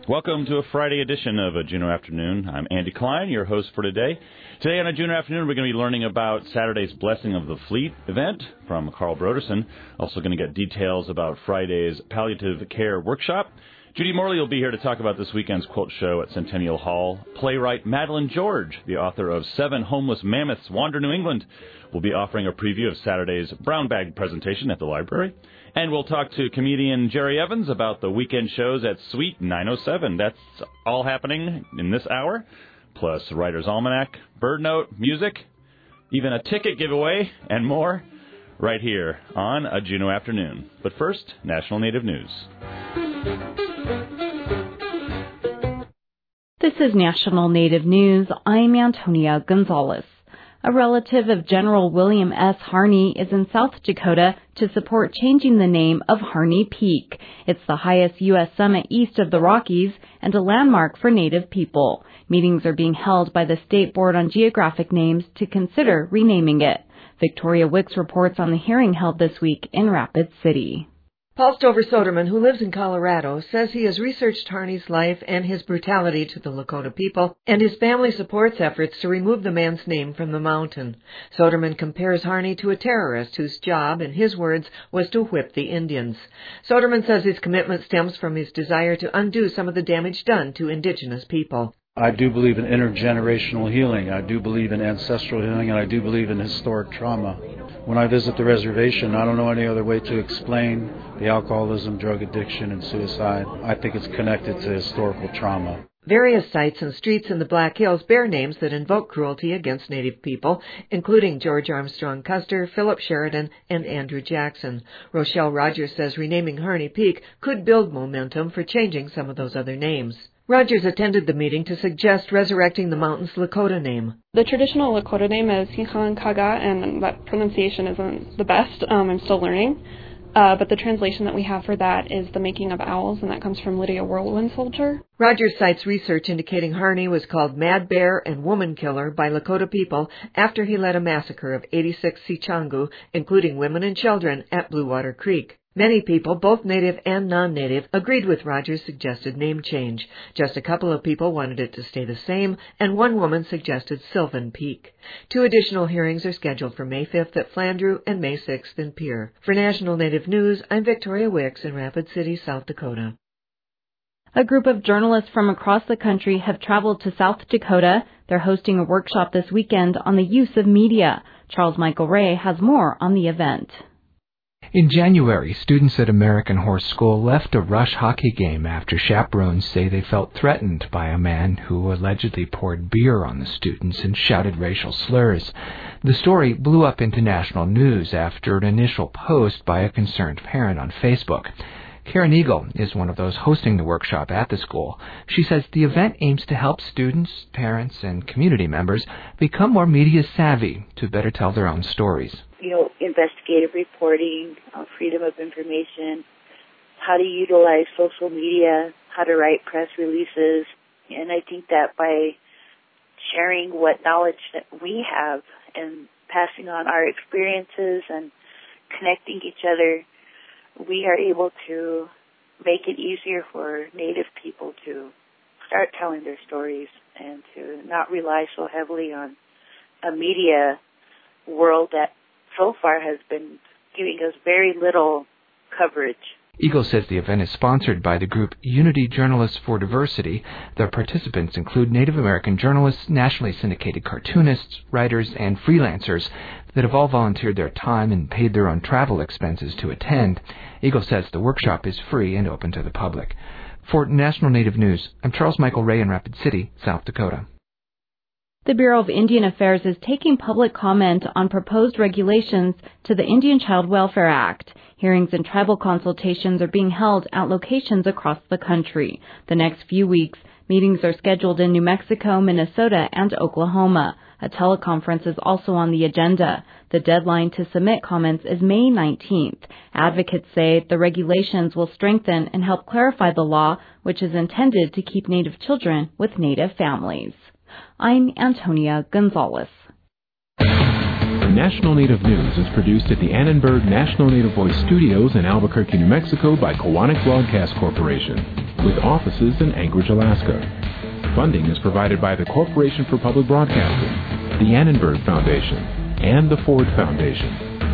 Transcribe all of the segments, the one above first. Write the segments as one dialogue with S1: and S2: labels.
S1: Welcome to a Friday edition of a Juneau Afternoon. I'm Andy Klein, your host for today. Today on a Juneau Afternoon, we're going to be learning about Saturday's Blessing of the Fleet event from Carl Broderson. Also going to get details about Friday's Palliative Care Workshop. Judy Morley will be here to talk about this weekend's quilt show at Centennial Hall. Playwright Madeline George, the author of 7 Homeless Mammoths Wander New England, will be offering a preview of Saturday's Brown Bag presentation at the library. And we'll talk to comedian Jerry Evans about the weekend shows at Suite 907. That's all happening in this hour, plus Writer's Almanac, Bird Note, music, even a ticket giveaway, and more right here on a Juneau Afternoon. But first, National Native News.
S2: This is National Native News. I'm Antonia Gonzalez. A relative of General William S. Harney is in South Dakota to support changing the name of Harney Peak. It's the highest U.S. summit east of the Rockies and a landmark for Native people. Meetings are being held by the State Board on Geographic Names to consider renaming it. Victoria Wicks reports on the hearing held this week in Rapid City.
S3: Paul Stover Soderman, who lives in Colorado, says he has researched Harney's life and his brutality to the Lakota people, and his family supports efforts to remove the man's name from the mountain. Soderman compares Harney to a terrorist whose job, in his words, was to whip the Indians. Soderman says his commitment stems from his desire to undo some of the damage done to indigenous people.
S4: I do believe in intergenerational healing. I do believe in ancestral healing, and I do believe in historic trauma. When I visit the reservation, I don't know any other way to explain the alcoholism, drug addiction, and suicide. I think it's connected to historical trauma.
S3: Various sites and streets in the Black Hills bear names that invoke cruelty against Native people, including George Armstrong Custer, Philip Sheridan, and Andrew Jackson. Rochelle Rogers says renaming Harney Peak could build momentum for changing some of those other names. Rogers attended the meeting to suggest resurrecting the mountain's Lakota name.
S5: The traditional Lakota name is Hinchan Kaga, and that pronunciation isn't the best. I'm still learning. But the translation that we have for that is the making of owls, and that comes from Lydia Whirlwind Soldier.
S3: Rogers cites research indicating Harney was called Mad Bear and Woman Killer by Lakota people after he led a massacre of 86 Sichangu, including women and children, at Blue Water Creek. Many people, both Native and non-Native, agreed with Rogers' suggested name change. Just a couple of people wanted it to stay the same, and one woman suggested Sylvan Peak. 2 additional hearings are scheduled for May 5th at Flandreau and May 6th in Pierre. For National Native News, I'm Victoria Wicks in Rapid City, South Dakota.
S2: A group of journalists from across the country have traveled to South Dakota. They're hosting a workshop this weekend on the use of media. Charles Michael Ray has more on the event.
S6: In January, students at American Horse School left a Rush hockey game after chaperones say they felt threatened by a man who allegedly poured beer on the students and shouted racial slurs. The story blew up into national news after an initial post by a concerned parent on Facebook. Karen Eagle is one of those hosting the workshop at the school. She says the event aims to help students, parents, and community members become more media savvy to better tell their own stories.
S7: Investigative reporting, freedom of information, how to utilize social media, how to write press releases. And I think that by sharing what knowledge that we have and passing on our experiences and connecting each other, we are able to make it easier for Native people to start telling their stories and to not rely so heavily on a media world that so far has been giving us very little coverage.
S6: Eagle says the event is sponsored by the group Unity Journalists for Diversity. Their participants include Native American journalists, nationally syndicated cartoonists, writers, and freelancers that have all volunteered their time and paid their own travel expenses to attend. Eagle says the workshop is free and open to the public. For National Native News, I'm Charles Michael Ray in Rapid City, South Dakota.
S2: The Bureau of Indian Affairs is taking public comment on proposed regulations to the Indian Child Welfare Act. Hearings and tribal consultations are being held at locations across the country. The next few weeks, meetings are scheduled in New Mexico, Minnesota, and Oklahoma. A teleconference is also on the agenda. The deadline to submit comments is May 19th. Advocates say the regulations will strengthen and help clarify the law, which is intended to keep Native children with Native families. I'm Antonia Gonzalez.
S8: National Native News is produced at the Annenberg National Native Voice Studios in Albuquerque, New Mexico by Kiwanis Broadcast Corporation. with offices in Anchorage, Alaska. Funding is provided by the Corporation for Public Broadcasting, the Annenberg Foundation, and the Ford Foundation.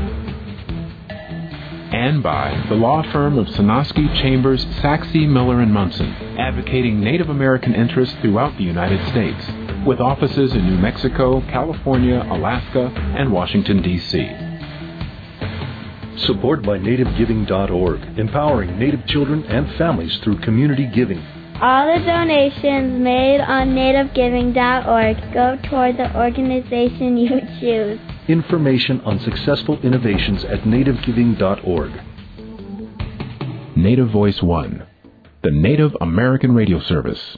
S8: And by the law firm of Sonosky, Chambers, Saxe, Miller & Munson, advocating Native American interests throughout the United States, with offices in New Mexico, California, Alaska, and Washington, D.C.
S9: Support by NativeGiving.org, empowering Native children and families through community giving.
S10: All the donations made on NativeGiving.org go toward the organization you choose.
S9: Information on successful innovations at NativeGiving.org.
S8: Native Voice One, the Native American radio service.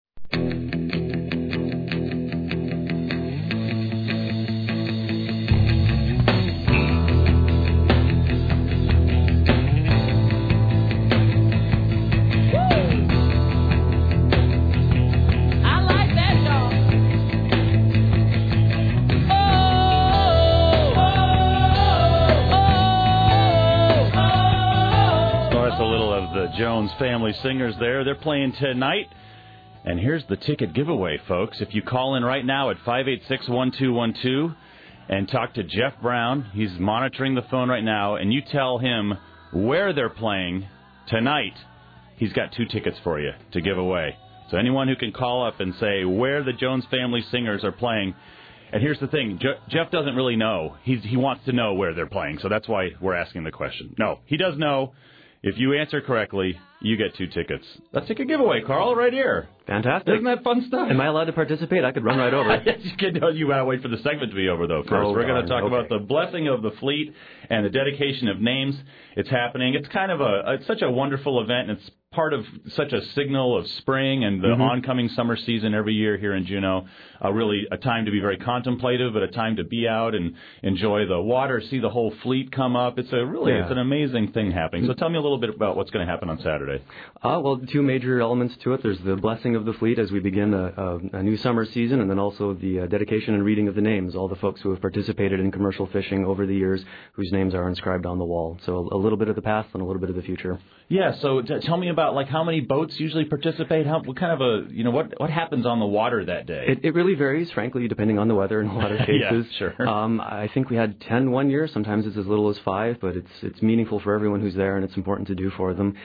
S1: Jones Family Singers there. They're playing tonight. And here's the ticket giveaway, folks. If you call in right now at 586-1212 and talk to Jeff Brown, he's monitoring the phone right now, and you tell him where they're playing tonight, he's got 2 tickets for you to give away. So anyone who can call up and say where the Jones Family Singers are playing. And here's the thing, Jeff doesn't really know. He wants to know where they're playing, so that's why we're asking the question. No, he does know. If you answer correctly, you get 2 tickets. That's a ticket giveaway, Carl, right here.
S11: Fantastic.
S1: Isn't that fun stuff?
S11: Am I allowed to participate? I could run right over.
S1: Yes, you can. You gotta wait for the segment to be over, though, first. We're going to talk about the blessing of the fleet and the dedication of names. It's happening. It's kind of it's such a wonderful event, and it's part of such a signal of spring and the oncoming summer season every year here in Juneau. Really a time to be very contemplative, but a time to be out and enjoy the water, see the whole fleet come up. It's it's an amazing thing happening. So tell me a little bit about what's going to happen on Saturday.
S11: Well, 2 major elements to it. There's the blessing of the fleet as we begin a new summer season, and then also the dedication and reading of the names, all the folks who have participated in commercial fishing over the years whose names are inscribed on the wall. So a little bit of the past and a little bit of the future.
S1: Yeah, so tell me about how many boats usually participate? What kind of what happens on the water that day?
S11: It really varies, frankly, depending on the weather in a lot of cases.
S1: Yeah, sure.
S11: I think we had 10 one year. Sometimes it's as little as 5, but it's meaningful for everyone who's there, and it's important to do for them.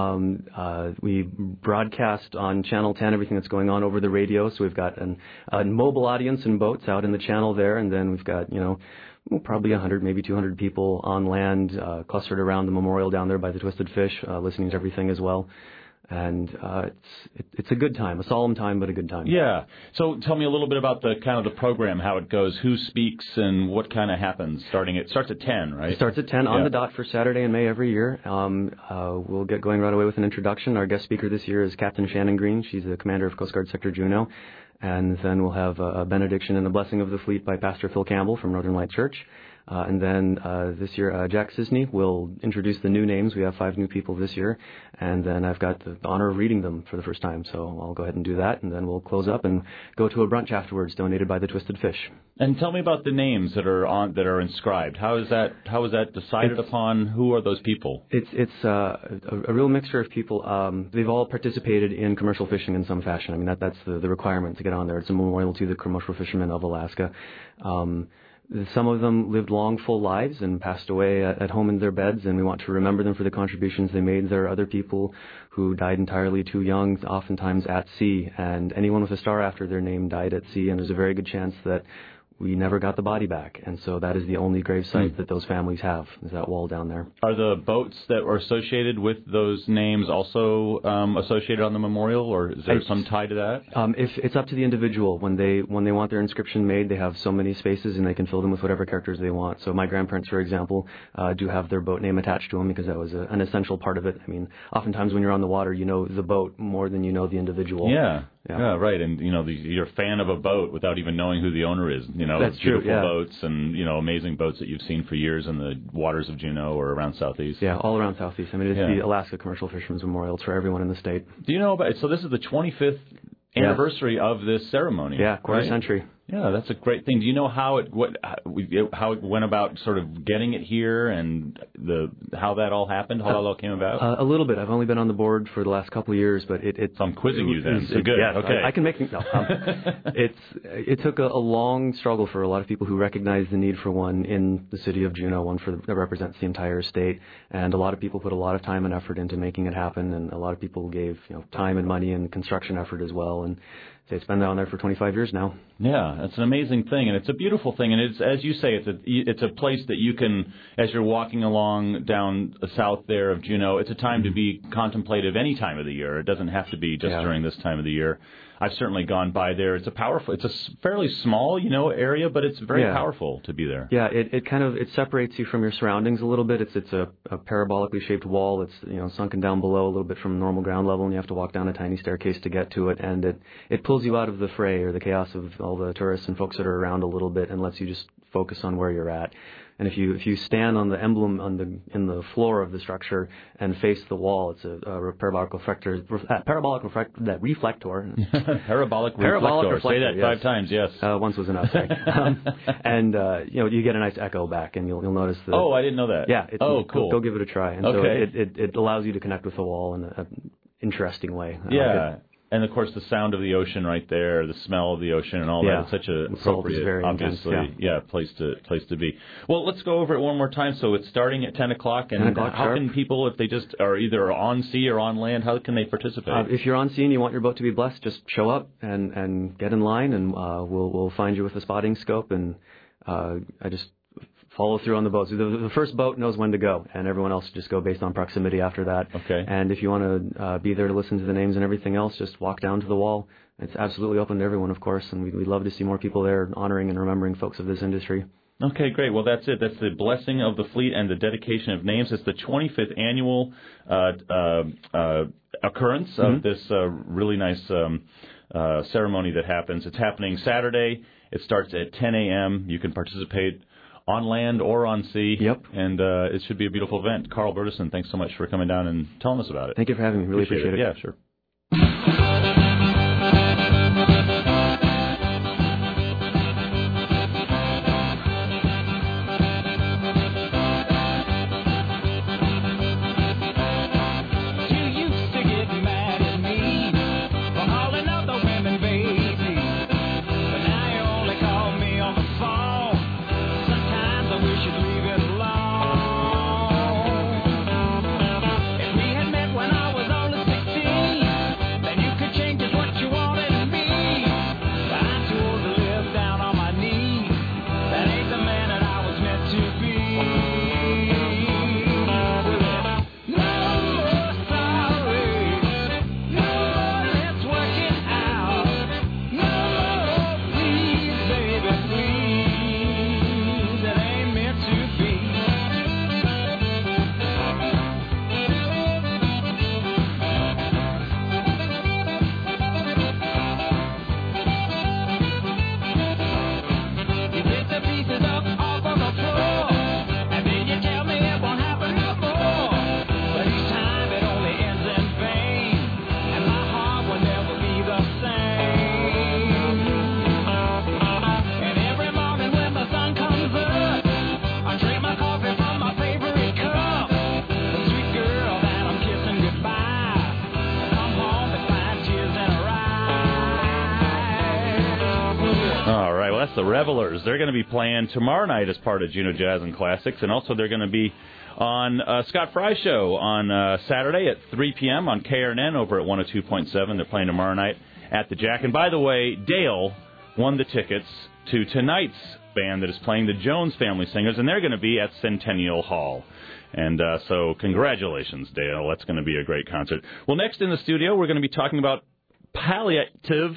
S11: We broadcast on Channel 10 everything that's going on over the radio, so we've got a mobile audience in boats out in the channel there, and then we've got, probably 100, maybe 200 people on land clustered around the memorial down there by the Twisted Fish, listening to everything as well. And it's a good time, a solemn time, but a good time.
S1: Yeah. So tell me a little bit about the kind of the program, how it goes, who speaks, and what kind of happens. It starts at 10, right?
S11: It starts at 10 on the dot for Saturday in May every year. We'll get going right away with an introduction. Our guest speaker this year is Captain Shannon Green. She's the commander of Coast Guard Sector Juneau. And then we'll have a benediction and a blessing of the fleet by Pastor Phil Campbell from Northern Light Church. And then this year, Jack Cisney will introduce the new names. We have 5 new people this year. And then I've got the honor of reading them for the first time. So I'll go ahead and do that. And then we'll close up and go to a brunch afterwards donated by the Twisted Fish.
S1: And tell me about the names that are inscribed. How is that decided upon? Who are those people?
S11: It's a real mixture of people. They've all participated in commercial fishing in some fashion. I mean, that's the requirement to get on there. It's a memorial to the commercial fishermen of Alaska. Some of them lived long, full lives and passed away at home in their beds, and we want to remember them for the contributions they made. There are other people who died entirely too young, oftentimes at sea, and anyone with a star after their name died at sea, and there's a very good chance that we never got the body back, and so that is the only gravesite that those families have, is that wall down there.
S1: Are the boats that are associated with those names also associated on the memorial, or is there some tie to that?
S11: If it's up to the individual. When they want their inscription made, they have so many spaces, and they can fill them with whatever characters they want. So my grandparents, for example, do have their boat name attached to them because that was an essential part of it. I mean, oftentimes when you're on the water, you know the boat more than you know the individual.
S1: Yeah, right. And, you're a fan of a boat without even knowing who the owner is.
S11: That's true.
S1: Beautiful boats and, amazing boats that you've seen for years in the waters of Juneau or around Southeast.
S11: Yeah, all around Southeast. I mean, it's the Alaska Commercial Fishermen's Memorial. It's for everyone in the state.
S1: Do you know about it? So this is the 25th anniversary of this ceremony.
S11: Yeah, quarter century.
S1: Yeah, that's a great thing. Do you know how it went about sort of getting it here and how that all happened, how that all came about?
S11: A little bit. I've only been on the board for the last couple of years, but
S1: So I'm quizzing you then. So good.
S11: Yeah,
S1: okay.
S11: I can make things. No, it took a long struggle for a lot of people who recognize the need for one in the city of Juneau, one that represents the entire state, and a lot of people put a lot of time and effort into making it happen, and a lot of people gave time and money and construction effort as well, and it's been down there for 25 years now.
S1: Yeah, it's an amazing thing, and it's a beautiful thing, and it's, as you say, it's a place that you can, as you're walking along down south there of Juneau, it's a time to be contemplative any time of the year. It doesn't have to be just during this time of the year. I've certainly gone by there. It's a fairly small, area, but it's very powerful to be there.
S11: Yeah, it separates you from your surroundings a little bit. It's a parabolically shaped wall. It's sunken down below a little bit from normal ground level, and you have to walk down a tiny staircase to get to it. And it pulls you out of the fray or the chaos of all the tourists and folks that are around a little bit, and lets you just focus on where you're at. And if you stand on the emblem in the floor of the structure and face the wall, it's a parabolic reflector. Parabolic reflector.
S1: Say that 5 times. Yes.
S11: Once was enough. And you get a nice echo back, and you'll notice the.
S1: Oh, I didn't know that.
S11: Yeah.
S1: Cool.
S11: Go give it a try. And
S1: okay.
S11: So it allows you to connect with the wall in an interesting way.
S1: Yeah. And, of course, the sound of the ocean right there, the smell of the ocean and all that. It's such an appropriate, obviously, place to be. Well, let's go over it one more time. So it's starting at 10 o'clock. And how can people, if they just are either on sea or on land, how can they participate?
S11: If you're on sea and you want your boat to be blessed, just show up and get in line, and we'll find you with a spotting scope. And I just follow through on the boats. The first boat knows when to go, and everyone else just go based on proximity after that.
S1: Okay.
S11: And if you want to be there to listen to the names and everything else, just walk down to the wall. It's absolutely open to everyone, of course, and we'd love to see more people there honoring and remembering folks of this industry.
S1: Okay, great. Well, that's it. That's the blessing of the fleet and the dedication of names. It's the 25th annual occurrence of this really nice ceremony that happens. It's happening Saturday. It starts at 10 a.m. You can participate on land or on sea.
S11: Yep.
S1: And it should be a beautiful event. Carl Broderson, thanks so much for coming down and telling us about it.
S11: Thank you for having me. Really appreciate it.
S1: Yeah, sure. The Revelers. They're going to be playing tomorrow night as part of Juneau Jazz and Classics, and also they're going to be on Scott Fry Show on Saturday at 3 p.m. on KRNN over at 102.7. They're playing tomorrow night at the Jack. And by the way, Dale won the tickets to tonight's band that is playing, the Jones Family Singers, and they're going to be at Centennial Hall. And so congratulations, Dale. That's going to be a great concert. Well, next in the studio, we're going to be talking about palliative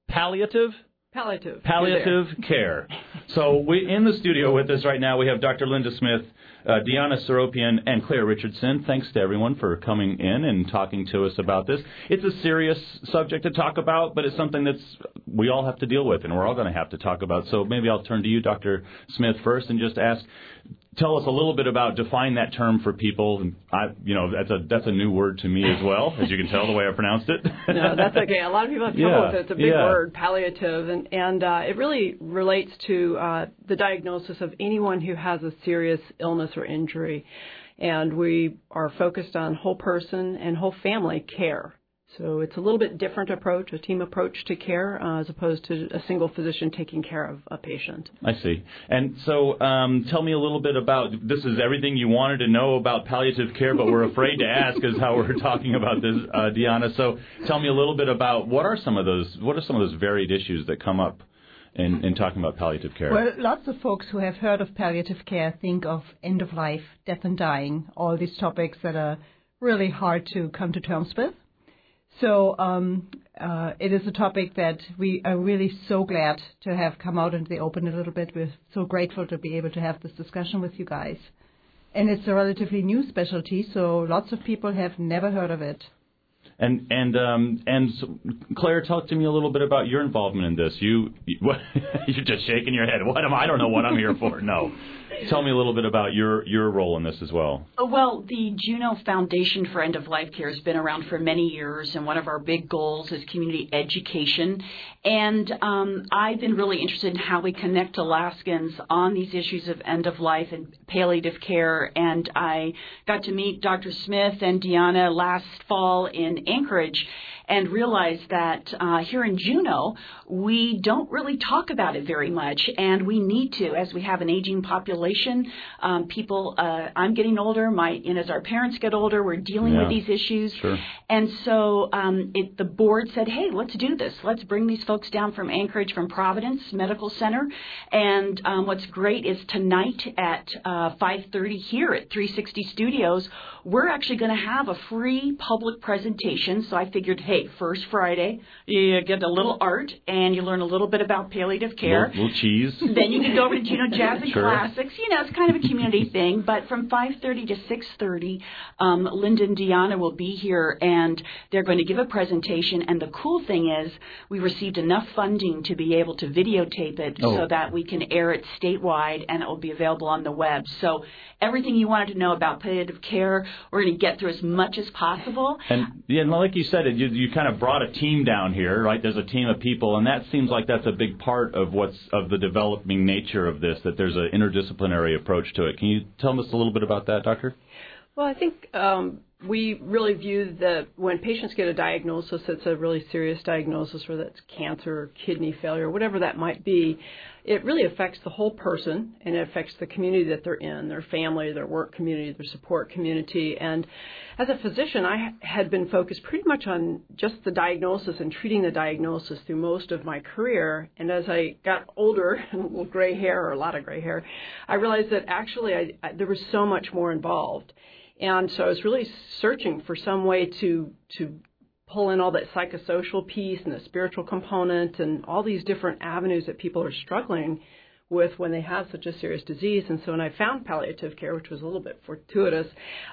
S1: care. So in the studio with us right now, we have Dr. Linda Smith, Deanna Seropian, and Claire Richardson. Thanks to everyone for coming in and talking to us about this. It's a serious subject to talk about, but it's something we all have to deal with, and we're all going to have to talk about. So maybe I'll turn to you, Dr. Smith, first, and just ask, tell us a little bit about, define that term for people. That's a new word to me as well, as you can tell the way I pronounced it.
S12: No, that's okay. A lot of people have trouble with it. It's a big word, palliative, and it really relates to the diagnosis of anyone who has a serious illness or injury. And we are focused on whole person and whole family care. So it's a little bit different approach, a team approach to care, as opposed to a single physician taking care of a patient.
S1: I see. And so tell me a little bit about, this is everything you wanted to know about palliative care, but we're afraid to ask is how we're talking about this, Deanna. So tell me a little bit about what are some of those varied issues that come up in talking about palliative care?
S13: Well, lots of folks who have heard of palliative care think of end of life, death and dying, all these topics that are really hard to come to terms with. So it is a topic that we are really so glad to have come out into the open a little bit. We're so grateful to be able to have this discussion with you guys. And it's a relatively new specialty, so lots of people have never heard of it.
S1: And so, Claire, talk to me a little bit about your involvement in this. You're just shaking your head. I don't know what I'm here for. No. Tell me a little bit about your role in this as well.
S14: Well, the Juneau Foundation for End of Life Care has been around for many years, and one of our big goals is community education. And I've been really interested in how we connect Alaskans on these issues of end of life and palliative care. And I got to meet Dr. Smith and Deanna last fall in Anchorage and realized that here in Juneau, we don't really talk about it very much, and we need to, as we have an aging population. I'm getting older, as our parents get older, we're dealing with these issues.
S1: Sure.
S14: And so the board said, hey, let's do this. Let's bring these folks down from Anchorage, from Providence Medical Center. And what's great is tonight at 5:30 here at 360 Studios, we're actually going to have a free public presentation. So I figured, hey, first Friday, you get a little art and you learn a little bit about palliative care.
S1: Little cheese.
S14: Then you can go over to Juneau Jazz and
S1: Sure.
S14: Classics. It's kind of a community thing. But from 5:30 to 6:30, Linda and Deanna will be here, and they're going to give a presentation. And the cool thing is we received enough funding to be able to videotape it so that we can air it statewide, and it will be available on the web. So everything you wanted to know about palliative care, we're going to get through as much as possible.
S1: And like you said, you kind of brought a team down here, right? There's a team of people, and that seems like that's a big part of the developing nature of this, that there's an interdisciplinary approach to it. Can you tell us a little bit about that, Doctor?
S12: Well, I think we really view that when patients get a diagnosis, it's a really serious diagnosis, whether that's cancer, kidney failure, whatever that might be. It really affects the whole person, and it affects the community that they're in, their family, their work community, their support community. And as a physician, I had been focused pretty much on just the diagnosis and treating the diagnosis through most of my career. And as I got older, and a little gray hair, or a lot of gray hair, I realized that actually there was so much more involved. And so I was really searching for some way to pull in all that psychosocial piece and the spiritual component and all these different avenues that people are struggling with when they have such a serious disease. And so when I found palliative care, which was a little bit fortuitous,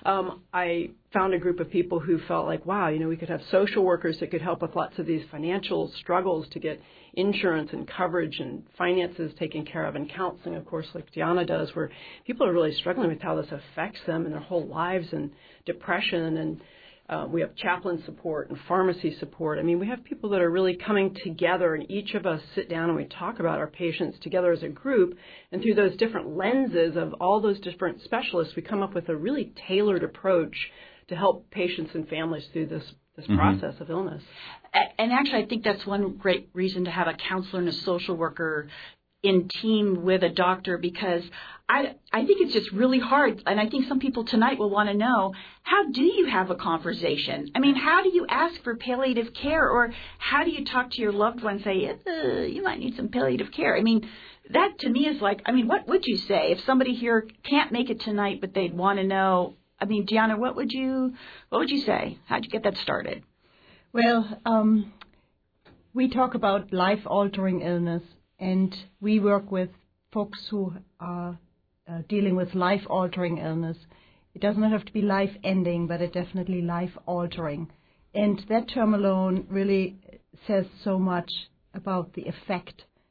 S12: I found a group of people who felt like, wow, we could have social workers that could help with lots of these financial struggles to get insurance and coverage and finances taken care of, and counseling, of course, like Deanna does, where people are really struggling with how this affects them and their whole lives, and depression, and we have chaplain support and pharmacy support. I mean, we have people that are really coming together, and each of us sit down and we talk about our patients together as a group, and through those different lenses of all those different specialists, we come up with a really tailored approach to help patients and families through this process of illness.
S14: And actually, I think that's one great reason to have a counselor and a social worker in team with a doctor, because I think it's just really hard. And I think some people tonight will want to know, how do you have a conversation? I mean, how do you ask for palliative care, or how do you talk to your loved one and say, you might need some palliative care? I mean, that to me is like, what would you say if somebody here can't make it tonight, but they'd want to know? I mean, Deanna, what would you say? How'd you get that started?
S13: Well, we talk about life-altering illness, and we work with folks who are dealing with life-altering illness. It does not have to be life-ending, but it definitely life-altering. And that term alone really says so much about the effect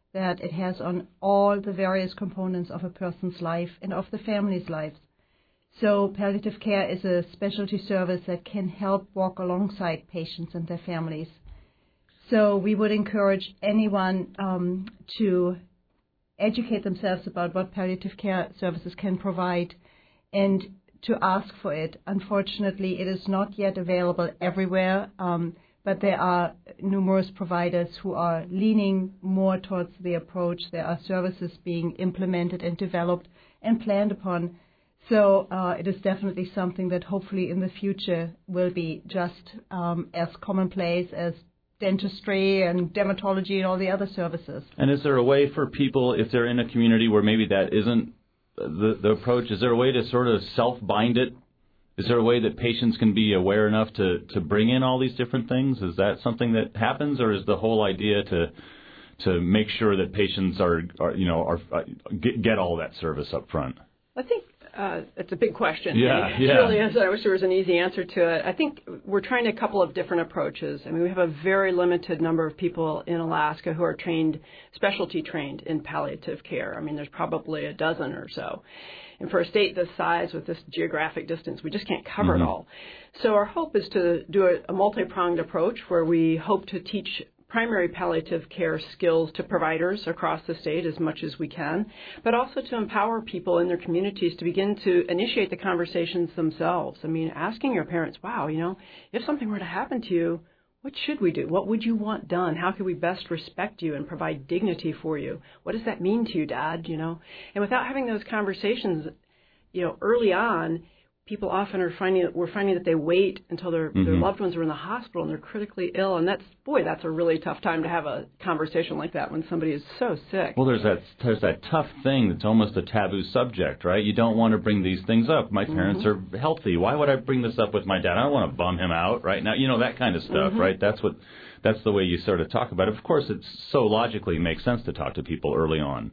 S13: that it has on all the various components of a person's life and of the family's lives. So palliative care is a specialty service that can help walk alongside patients and their families. So we would encourage anyone to educate themselves about what palliative care services can provide and to ask for it. Unfortunately, it is not yet available everywhere, but there are numerous providers who are leaning more towards the approach. There are services being implemented and developed and planned upon. So it is definitely something that hopefully in the future will be just as commonplace as dentistry and dermatology and all the other services.
S1: And is there a way for people, if they're in a community where maybe that isn't the approach, is there a way to sort of self-bind it? Is there a way that patients can be aware enough to bring in all these different things? Is that something that happens, or is the whole idea to make sure that patients get all that service up front?
S12: I think it's a big question.
S1: Yeah.
S12: It really is. I wish there was an easy answer to it. I think we're trying a couple of different approaches. I mean, we have a very limited number of people in Alaska who are specialty trained in palliative care. I mean, there's probably a dozen or so. And for a state this size with this geographic distance, we just can't cover it all. So our hope is to do a multi-pronged approach where we hope to teach primary palliative care skills to providers across the state as much as we can, but also to empower people in their communities to begin to initiate the conversations themselves. I mean, asking your parents, wow, if something were to happen to you, what should we do? What would you want done? How can we best respect you and provide dignity for you? What does that mean to you, Dad? And without having those conversations, early on, people often we're finding that they wait until their loved ones are in the hospital and they're critically ill, and that's a really tough time to have a conversation like that when somebody is so sick.
S1: Well, there's that tough thing that's almost a taboo subject, right? You don't want to bring these things up. My parents are healthy. Why would I bring this up with my dad? I don't want to bum him out right now. that kind of stuff, right? That's the way you sort of talk about it. Of course, it so logically makes sense to talk to people early on.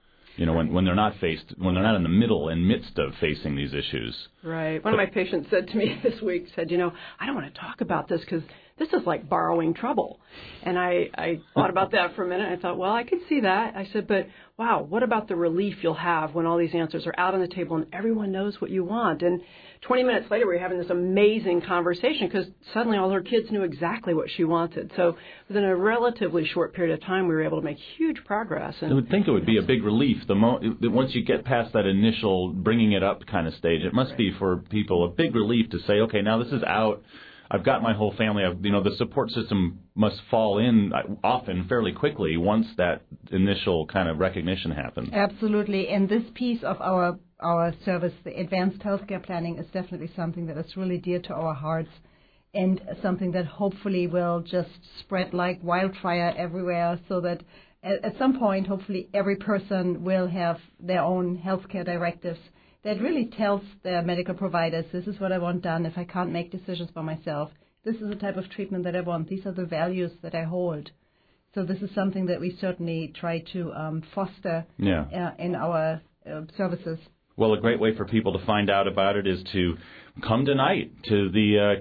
S1: When they're not in the middle and midst of facing these issues.
S12: Right. One of my patients said to me this week, I don't want to talk about this because this is like borrowing trouble. And I thought about that for a minute. I thought, well, I could see that. I said, but wow, what about the relief you'll have when all these answers are out on the table and everyone knows what you want? And 20 minutes later, we were having this amazing conversation because suddenly all her kids knew exactly what she wanted. So within a relatively short period of time, we were able to make huge progress. And
S1: I would think it would be a big relief. Once you get past that initial bringing it up kind of stage, it must be for people a big relief to say, okay, now this is out. I've got my whole family. The support system must fall in often fairly quickly once that initial kind of recognition happens.
S13: Absolutely. And this piece of our service, the advanced healthcare planning, is definitely something that is really dear to our hearts and something that hopefully will just spread like wildfire everywhere so that at some point, hopefully, every person will have their own healthcare directives that really tells their medical providers, this is what I want done if I can't make decisions by myself. This is the type of treatment that I want. These are the values that I hold. So this is something that we certainly try to foster in our services.
S1: Well, a great way for people to find out about it is to come tonight to the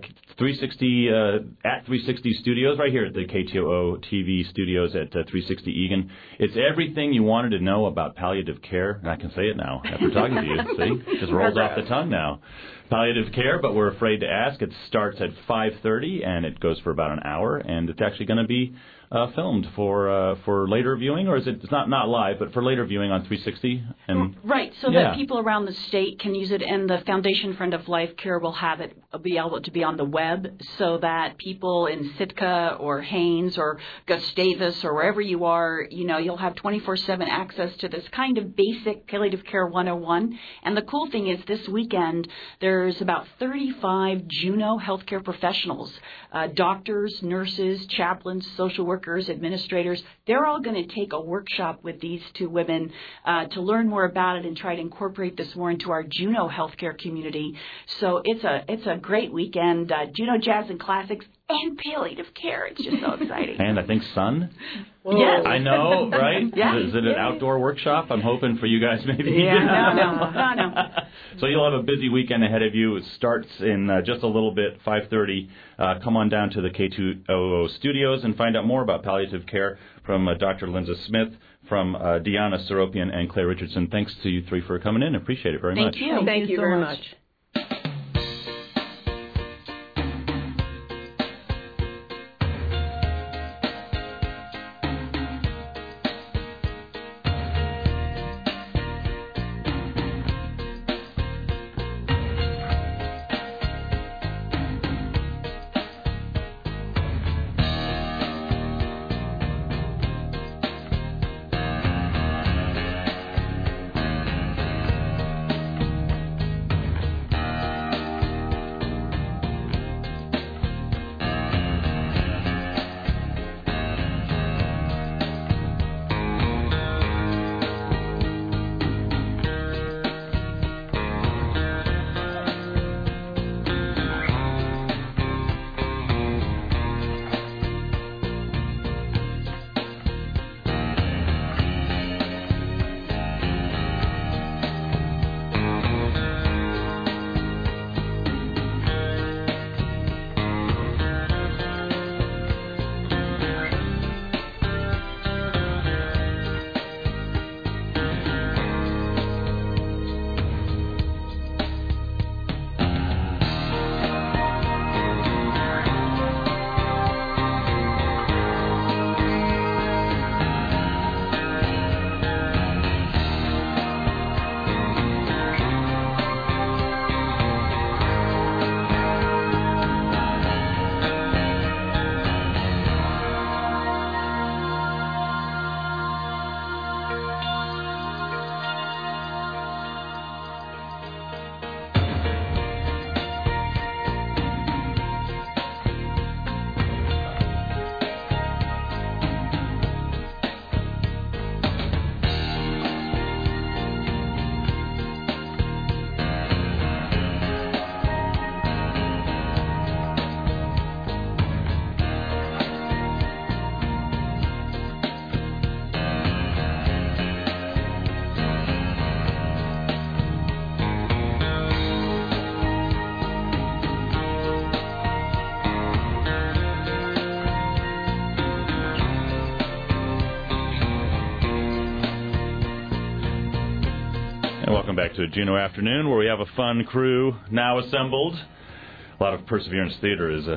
S1: 360 studios right here at the KTOO TV studios at 360 Egan. It's everything you wanted to know about palliative care. And I can say it now after talking to you. See, it just rolls off the tongue now. Palliative care, but we're afraid to ask. It starts at 5:30 and it goes for about an hour, and it's actually going to be filmed for later viewing, or is it? It's not live, but for later viewing on 360. And
S14: right, so that people around the state can use it, and the Foundation for End of Life Care will have it be able to be on the web, so that people in Sitka or Haines or Gustavus or wherever you are, you'll have 24/7 access to this kind of basic palliative care 101. And the cool thing is, this weekend there's about 35 Juneau healthcare professionals, doctors, nurses, chaplains, social workers, administrators. They're all going to take a workshop with these two women to learn more about it and try to incorporate this more into our Juneau healthcare community. So it's a great weekend. Juneau Jazz and Classics and palliative care. It's just so exciting.
S1: And I think sun.
S14: Yes.
S1: I know, right?
S14: Yeah.
S1: Is it an outdoor workshop? I'm hoping for you guys maybe.
S14: Yeah. No.
S1: So you'll have a busy weekend ahead of you. It starts in just a little bit, 5:30. Come on down to the K2OO studios and find out more about palliative care from Dr. Linda Smith from Deanna Seropian and Claire Richardson. Thanks to you three for coming in. Appreciate it very much.
S12: Thank you. Thank you
S13: so
S12: very
S13: much.
S12: much.
S1: Welcome back to a Juno Afternoon, where we have a fun crew now assembled. A lot of Perseverance Theater is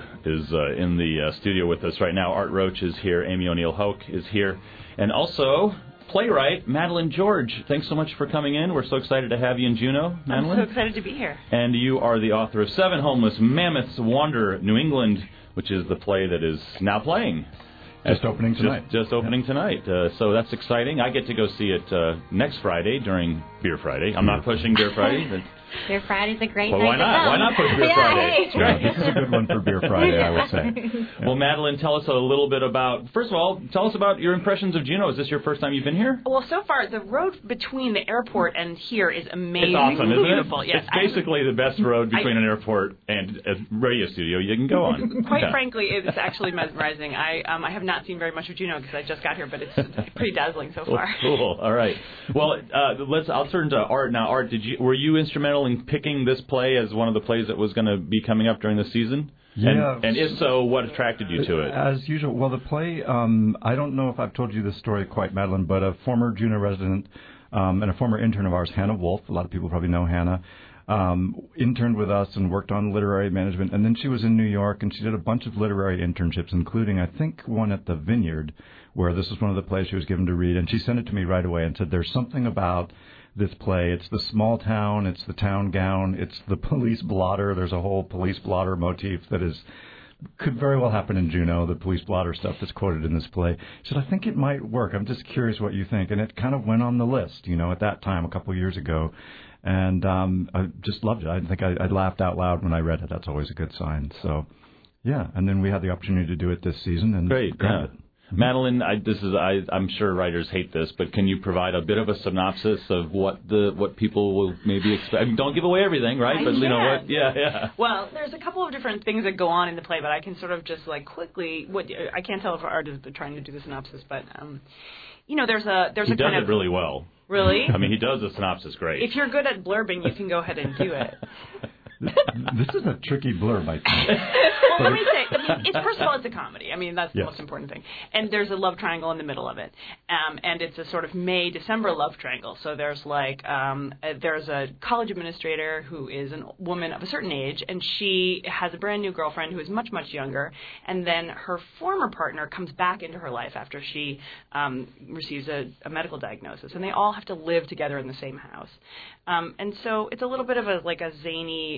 S1: in the studio with us right now. Art Roach is here. Amy O'Neill-Hoke is here. And also, playwright Madeline George. Thanks so much for coming in. We're so excited to have you in Juneau, Madeline.
S15: I'm so excited to be here.
S1: And you are the author of 7 Homeless Mammoths Wander New England, which is the play that is now playing.
S16: Just opening tonight.
S1: Just opening tonight. So that's exciting. I get to go see it next Friday during Beer Friday. I'm not pushing Beer Friday. But
S15: Beer Friday's a great
S1: well,
S15: night.
S1: Why not? Why not push Beer Friday?
S16: It's great. This is a good one for Beer Friday, I would say.
S1: Well, Madeline, tell us a little bit about, first of all, tell us about your impressions of Juneau. Is this your first time you've been here?
S15: Well, so far, the road between the airport and here is amazing.
S1: It's awesome, isn't
S15: Beautiful.
S1: it?
S15: Yes,
S1: it's basically the best road between an airport and a radio studio you can go on.
S15: Quite frankly, it's actually mesmerizing. I have not seen very much of Juneau because I just got here, but it's pretty dazzling so far.
S1: Cool. All right. Well, I'll turn to Art now. Art, were you instrumental in picking this play as one of the plays that was going to be coming up during the season?
S16: Yeah.
S1: And if so, what attracted you to it?
S16: As usual, well, the play, I don't know if I've told you this story quite, Madeline, but a former Juneau resident and a former intern of ours, Hannah Wolf, a lot of people probably know Hannah, interned with us and worked on literary management. And then she was in New York, and she did a bunch of literary internships, including, I think, one at the Vineyard, where this was one of the plays she was given to read. And she sent it to me right away and said, there's something about this play. It's the small town, it's the town gown, it's the police blotter. There's a whole police blotter motif that could very well happen in Juneau, the police blotter stuff that's quoted in this play. She said, I think it might work. I'm just curious what you think. And it kind of went on the list, at that time, a couple of years ago. And I just loved it. I think I laughed out loud when I read it. That's always a good sign. So, yeah. And then we had the opportunity to do it this season. And
S1: Great.
S16: Yeah.
S1: Madeline, I'm sure writers hate this, but can you provide a bit of a synopsis of what people will maybe expect? I mean, don't give away everything, right? But you know what? Yeah.
S15: Well, there's a couple of different things that go on in the play, but I can sort of just quickly. I can't tell if Art is trying to do the synopsis, but there's a
S1: he does it really well.
S15: Really?
S1: I mean, he does the synopsis great.
S15: If you're good at blurbing, you can go ahead and do it.
S16: This is a tricky blurb, I think.
S15: Well, let me say, it's first of all, it's a comedy. I mean, that's the most important thing. And there's a love triangle in the middle of it, and it's a sort of May-December love triangle. So there's there's a college administrator who is a woman of a certain age, and she has a brand new girlfriend who is much, much younger, and then her former partner comes back into her life after she receives a medical diagnosis, and they all have to live together in the same house. And so it's a little bit of a zany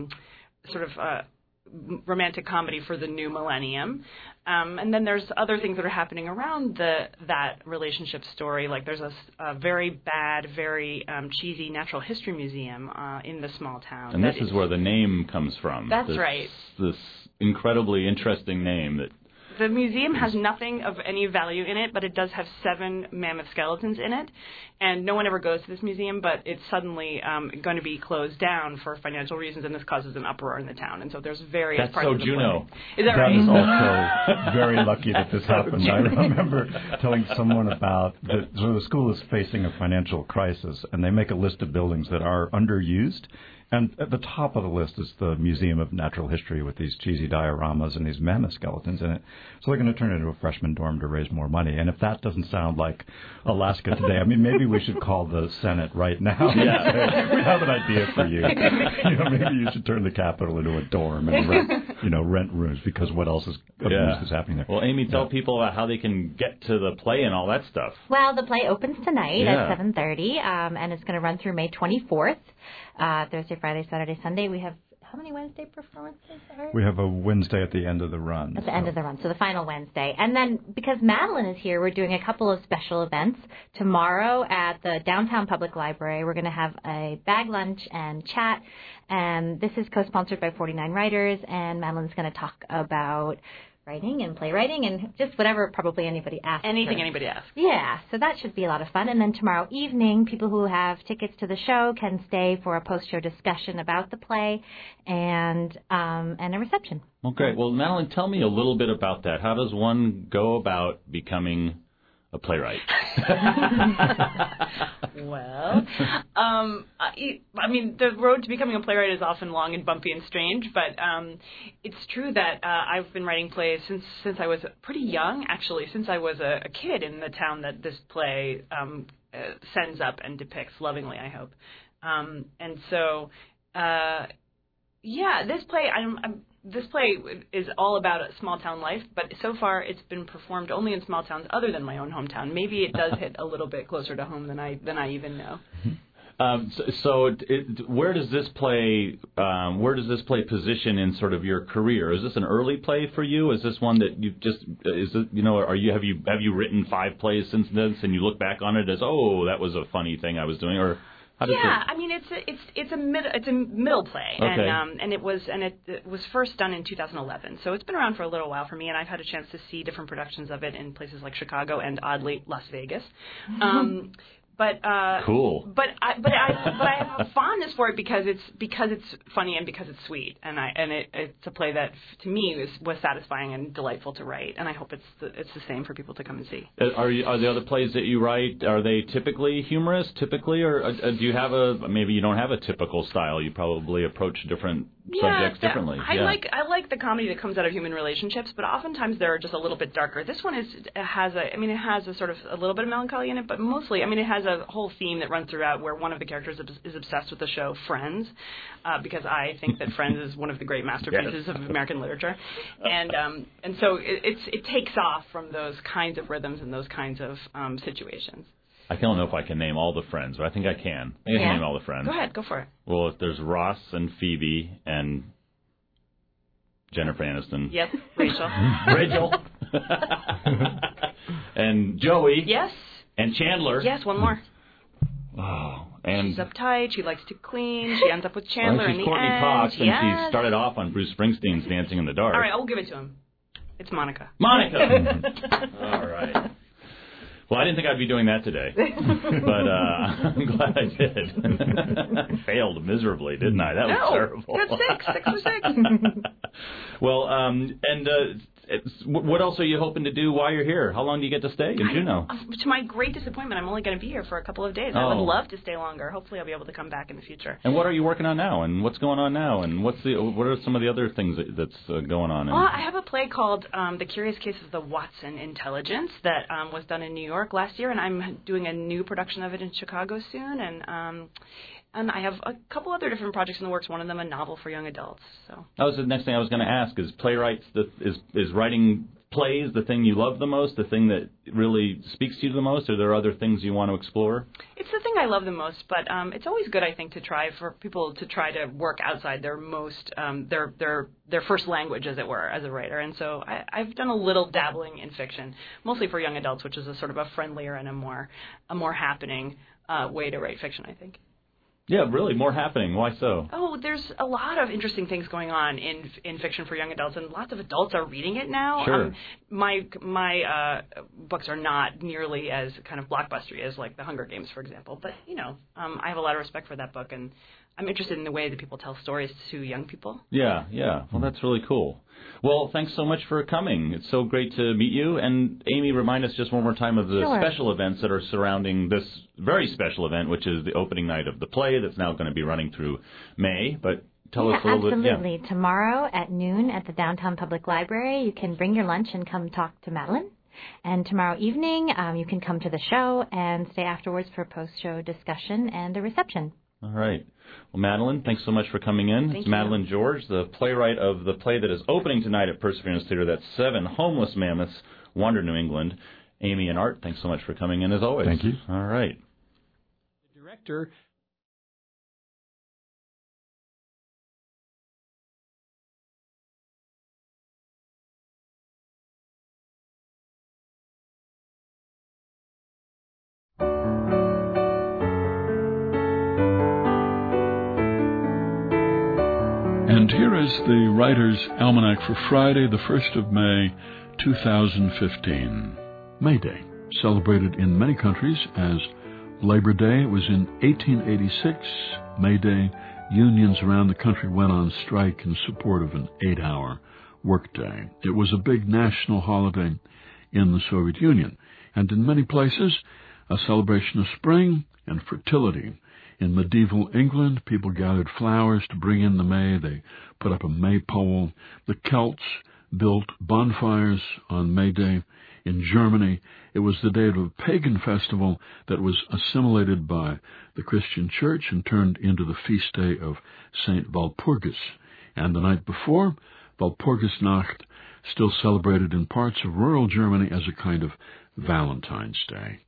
S15: sort of romantic comedy for the new millennium. And then there's other things that are happening around that relationship story. Like there's a very bad, very cheesy natural history museum in the small town.
S1: And this is where the name comes from.
S15: That's right.
S1: This incredibly interesting name that...
S15: The museum has nothing of any value in it, but it does have 7 mammoth skeletons in it. And no one ever goes to this museum, but it's suddenly going to be closed down for financial reasons, and this causes an uproar in the town. And so there's various parts of the
S1: Juno.
S15: Is that right?
S16: That is also very lucky that this happened. I remember telling someone about so the school is facing a financial crisis, and they make a list of buildings that are underused. And at the top of the list is the Museum of Natural History with these cheesy dioramas and these mammoth skeletons in it. So they're going to turn it into a freshman dorm to raise more money. And if that doesn't sound like Alaska today, I mean, maybe we should call the Senate right now. Yeah. We have an idea for you. Maybe you should turn the Capitol into a dorm and rent rooms, because what else is happening there?
S1: Well, Amy, tell people about how they can get to the play and all that stuff.
S17: Well, the play opens tonight at 7:30, and it's going to run through May 24th. Thursday, Friday, Saturday, Sunday. We have how many Wednesday performances?
S16: We have a Wednesday at the end of the run.
S17: At the end of the run, so the final Wednesday. And then because Madeline is here, we're doing a couple of special events. Tomorrow at the Downtown Public Library, we're going to have a bag lunch and chat. And this is co-sponsored by 49 Writers, and Madeline's going to talk about writing and playwriting and just whatever probably anybody asks.
S15: Anything anybody asks.
S17: Yeah, so that should be a lot of fun. And then tomorrow evening, people who have tickets to the show can stay for a post-show discussion about the play and a reception.
S1: Okay, well, Madeline, tell me a little bit about that. How does one go about becoming a playwright?
S15: Well, I mean, the road to becoming a playwright is often long and bumpy and strange, but it's true that I've been writing plays since I was pretty young, actually, since I was a kid in the town that this play sends up and depicts lovingly, I hope. And so, this play, this play is all about a small town life, but so far it's been performed only in small towns other than my own hometown. Maybe it does hit a little bit closer to home than I even know. Where does this play position in sort of your career? Is this an early play for you? Is this one that you just have you written 5 plays since then, and you look back on it as, oh, that was a funny thing I was doing, or? I mean it's a middle play,
S1: okay.
S15: and it was first done in 2011, so it's been around for a little while for me, and I've had a chance to see different productions of it in places like Chicago and oddly Las Vegas.
S1: Cool.
S15: But I have a fondness for it because it's funny and because it's sweet, and it's a play that to me was satisfying and delightful to write, and I hope it's the same for people to come and see.
S1: Are the other plays that you write, are they typically humorous, or do you have maybe you don't have a typical style? You probably approach different subjects differently.
S15: I like the comedy that comes out of human relationships, but oftentimes they're just a little bit darker. This one has a sort of a little bit of melancholy in it, but mostly, it has a whole theme that runs throughout where one of the characters is obsessed with the show Friends, because I think that Friends is one of the great masterpieces of American literature, and so it takes off from those kinds of rhythms and those kinds of situations.
S1: I don't know if I can name all the Friends, but I think I can. I can name all the Friends.
S15: Go ahead, go for it.
S1: Well, there's Ross and Phoebe and Jennifer Aniston.
S15: Yep, Rachel.
S1: Rachel. And Joey.
S15: Yes.
S1: And Chandler.
S15: Yes, one more.
S1: Oh, and
S15: she's uptight. She likes to clean. She ends up with Chandler in the
S1: Courtney
S15: end.
S1: Cox, and she started off on Bruce Springsteen's Dancing in the Dark.
S15: All right, I'll give it to him. It's Monica.
S1: All right. Well, I didn't think I'd be doing that today, but I'm glad I did. Failed miserably, didn't I? That was terrible.
S15: Good 6 for 6.
S1: Well, what else are you hoping to do while you're here? How long do you get to stay in Juneau?
S15: To my great disappointment, I'm only going to be here for a couple of days. I would love to stay longer. Hopefully I'll be able to come back in the future.
S1: And what are you working on now? And what's going on now? And what are some of the other things that's going on?
S15: Well, I have a play called The Curious Case of the Watson Intelligence that was done in New York last year, and I'm doing a new production of it in Chicago soon. And I have a couple other different projects in the works, one of them a novel for young adults. So
S1: that was the next thing I was going to ask. Is playwrights, is writing plays the thing you love the most, the thing that really speaks to you the most, or are there other things you want to explore?
S15: It's the thing I love the most, but it's always good, I think, to try for people to try to work outside their most, their first language, as it were, as a writer. And so I've done a little dabbling in fiction, mostly for young adults, which is a sort of a friendlier and a more happening way to write fiction, I think.
S1: Yeah, really, more happening. Why so?
S15: Oh, there's a lot of interesting things going on in fiction for young adults, and lots of adults are reading it now.
S1: Sure.
S15: My books are not nearly as kind of blockbustery as like The Hunger Games, for example. But I have a lot of respect for that book, and I'm interested in the way that people tell stories to young people.
S1: Yeah. Well, that's really cool. Well, thanks so much for coming. It's so great to meet you. And Amy, remind us just one more time of the special events that are surrounding this very special event, which is the opening night of the play that's now going to be running through May. But tell us a little bit.
S17: Absolutely. Tomorrow at noon at the Downtown Public Library, you can bring your lunch and come talk to Madeline. And tomorrow evening, you can come to the show and stay afterwards for post-show discussion and a reception.
S1: All right. Well, Madeline, thanks so much for coming in.
S15: Thank
S1: it's
S15: you.
S1: Madeline George, the playwright of the play that is opening tonight at Perseverance Theater. That's 7 Homeless Mammoths Wander New England. Amy and Art, thanks so much for coming in as always.
S16: Thank you.
S1: All right.
S18: The director.
S19: And here is the Writer's Almanac for Friday, the 1st of May, 2015. May Day, celebrated in many countries as Labor Day. It was in 1886. May Day, unions around the country went on strike in support of an 8-hour workday. It was a big national holiday in the Soviet Union, and in many places, a celebration of spring and fertility. In medieval England, people gathered flowers to bring in the May. They put up a maypole. The Celts built bonfires on May Day. In Germany, it was the day of a pagan festival that was assimilated by the Christian Church and turned into the feast day of St. Walpurgis. And the night before, Walpurgisnacht, still celebrated in parts of rural Germany as a kind of Valentine's Day.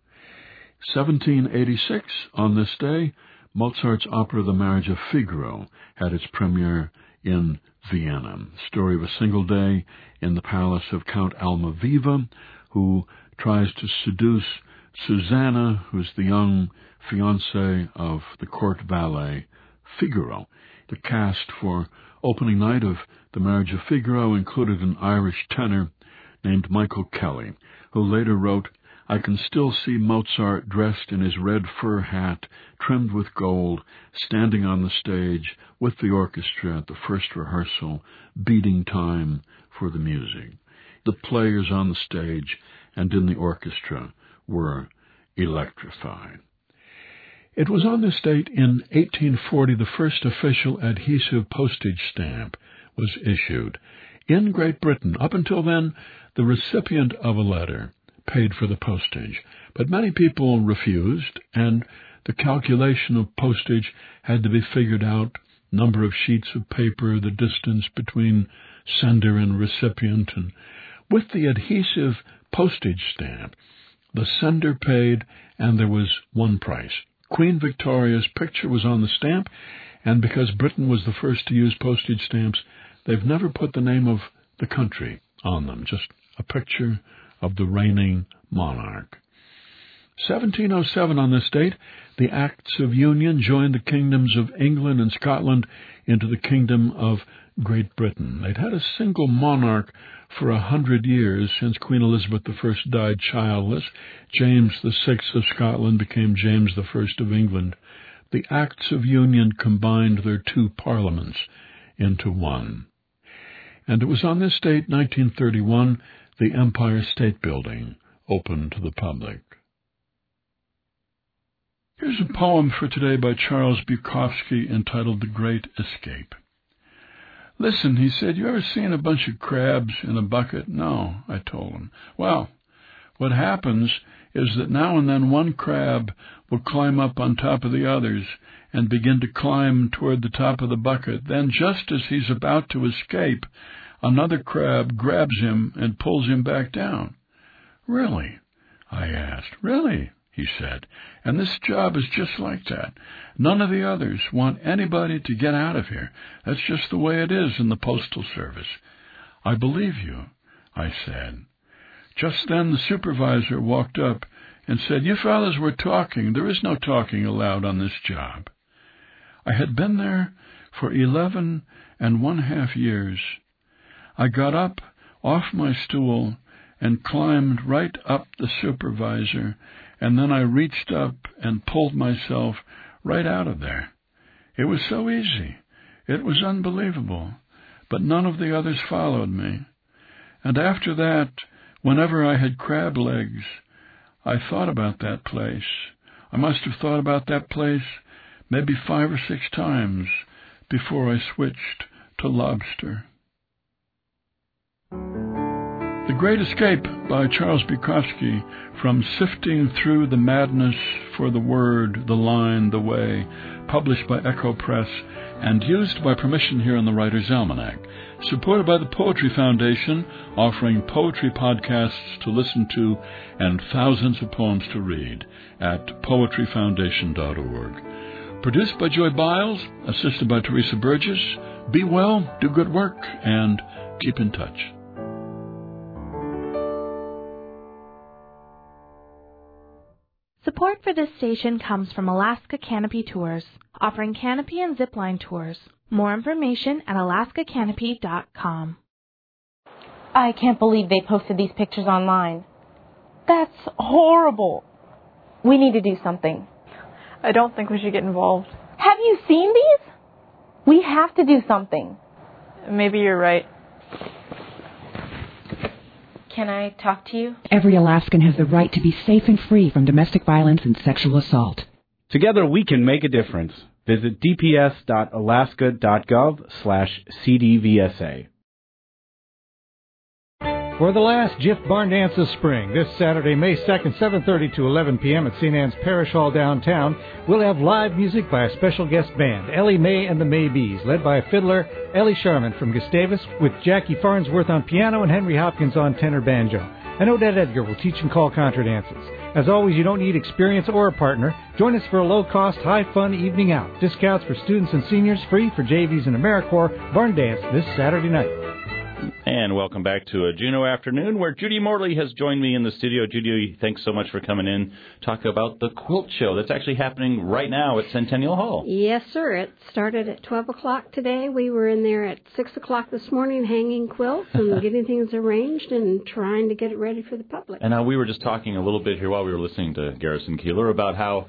S19: 1786, on this day, Mozart's opera The Marriage of Figaro had its premiere in Vienna. Story of a single day in the palace of Count Almaviva, who tries to seduce Susanna, who's the young fiancée of the court valet Figaro. The cast for opening night of The Marriage of Figaro included an Irish tenor named Michael Kelly, who later wrote, "I can still see Mozart dressed in his red fur hat, trimmed with gold, standing on the stage with the orchestra at the first rehearsal, beating time for the music." The players on the stage and in the orchestra were electrified. It was on this date in 1840 the first official adhesive postage stamp was issued. In Great Britain, up until then, the recipient of a letter paid for the postage, but many people refused, and the calculation of postage had to be figured out, number of sheets of paper, the distance between sender and recipient, and with the adhesive postage stamp, the sender paid, and there was one price. Queen Victoria's picture was on the stamp, and because Britain was the first to use postage stamps, they've never put the name of the country on them, just a picture of the reigning monarch. 1707, on this date, the Acts of Union joined the kingdoms of England and Scotland into the Kingdom of Great Britain. They'd had a single monarch for 100 years since Queen Elizabeth I died childless. James VI of Scotland became James I of England. The Acts of Union combined their two parliaments into one. And it was on this date, 1931, the Empire State Building opened to the public. Here's a poem for today by Charles Bukowski entitled The Great Escape. Listen, he said, you ever seen a bunch of crabs in a bucket? No, I told him. Well, what happens is that now and then one crab will climb up on top of the others and begin to climb toward the top of the bucket. Then, just as he's about to escape, another crab grabs him and pulls him back down. Really? I asked. Really? He said. And this job is just like that. None of the others want anybody to get out of here. That's just the way it is in the Postal Service. I believe you, I said. Just then the supervisor walked up and said, you fellas were talking. There is no talking allowed on this job. I had been there for 11.5 years. I got up off my stool and climbed right up the supervisor, and then I reached up and pulled myself right out of there. It was so easy. It was unbelievable. But none of the others followed me. And after that, whenever I had crab legs, I thought about that place. I must have thought about that place maybe 5 or 6 times before I switched to lobster. The Great Escape by Charles Bukowski, from Sifting Through the Madness for the Word, the Line, the Way, published by Echo Press and used by permission here in the Writer's Almanac. Supported by the Poetry Foundation, offering poetry podcasts to listen to and thousands of poems to read at poetryfoundation.org. Produced by Joy Biles, assisted by Teresa Burgess. Be well, do good work, and keep in touch.
S20: Support for this station comes from Alaska Canopy Tours, offering canopy and zipline tours. More information at alaskacanopy.com.
S21: I can't believe they posted these pictures online. That's horrible. We need to do something.
S5: I don't think we should get involved.
S21: Have you seen these? We have to do something.
S5: Maybe you're right.
S21: Can I talk to you?
S22: Every Alaskan has the right to be safe and free from domestic violence and sexual assault.
S23: Together we can make a difference. Visit dps.alaska.gov/CDVSA.
S24: For the last GIF Barn Dance of Spring, this Saturday, May 2nd, 7:30 to 11 p.m. at St. Anne's Parish Hall downtown, we'll have live music by a special guest band, Ellie Mae and the Maybees, led by fiddler Ellie Sharman from Gustavus, with Jackie Farnsworth on piano and Henry Hopkins on tenor banjo. And Odette Edgar will teach and call contra dances. As always, you don't need experience or a partner. Join us for a low-cost, high-fun evening out. Discounts for students and seniors, free for JVs and AmeriCorps. Barn Dance this Saturday night.
S1: And welcome back to a Juneau Afternoon, where Judy Morley has joined me in the studio. Judy, thanks so much for coming in. Talk about the quilt show that's actually happening right now at Centennial Hall.
S25: Yes, sir. It started at 12 o'clock today. We were in there at 6 o'clock this morning hanging quilts and getting things arranged and trying to get it ready for the public.
S1: And we were just talking a little bit here while we were listening to Garrison Keillor about how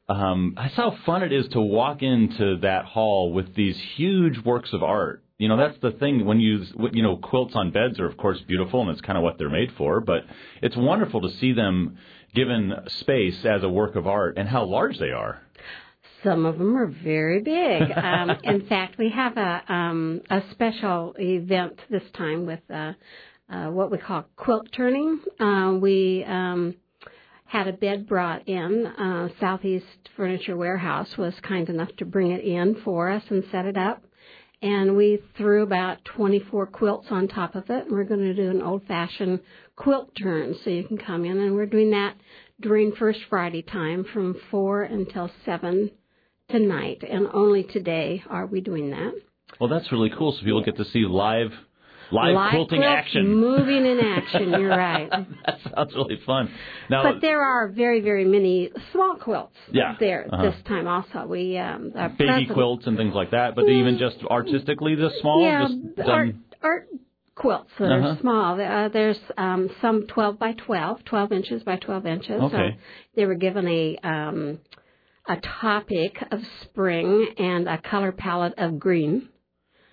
S1: fun it is to walk into that hall with these huge works of art. You know, that's the thing. Quilts on beds are, of course, beautiful, and it's kind of what they're made for. But it's wonderful to see them given space as a work of art and how large they are.
S25: Some of them are very big. In fact, we have a special event this time with what we call quilt turning. We had a bed brought in. Southeast Furniture Warehouse was kind enough to bring it in for us and set it up. And we threw about 24 quilts on top of it. And we're going to do an old-fashioned quilt turn, so you can come in. And we're doing that during First Friday time from 4 until 7 tonight. And only today are we doing that.
S1: Well, that's really cool. So people get to see live quilting
S25: quilts
S1: action.
S25: Moving in action, you're right.
S1: That sounds really fun. Now,
S25: but there are very, very many small quilts there
S1: Uh-huh.
S25: this time also. We
S1: baby quilts and things like that, but even just artistically the small?
S25: Yeah,
S1: just,
S25: art quilts that are small. There's some 12 by 12, 12 inches by 12 inches.
S1: Okay.
S25: They were given a topic of spring and a color palette of green.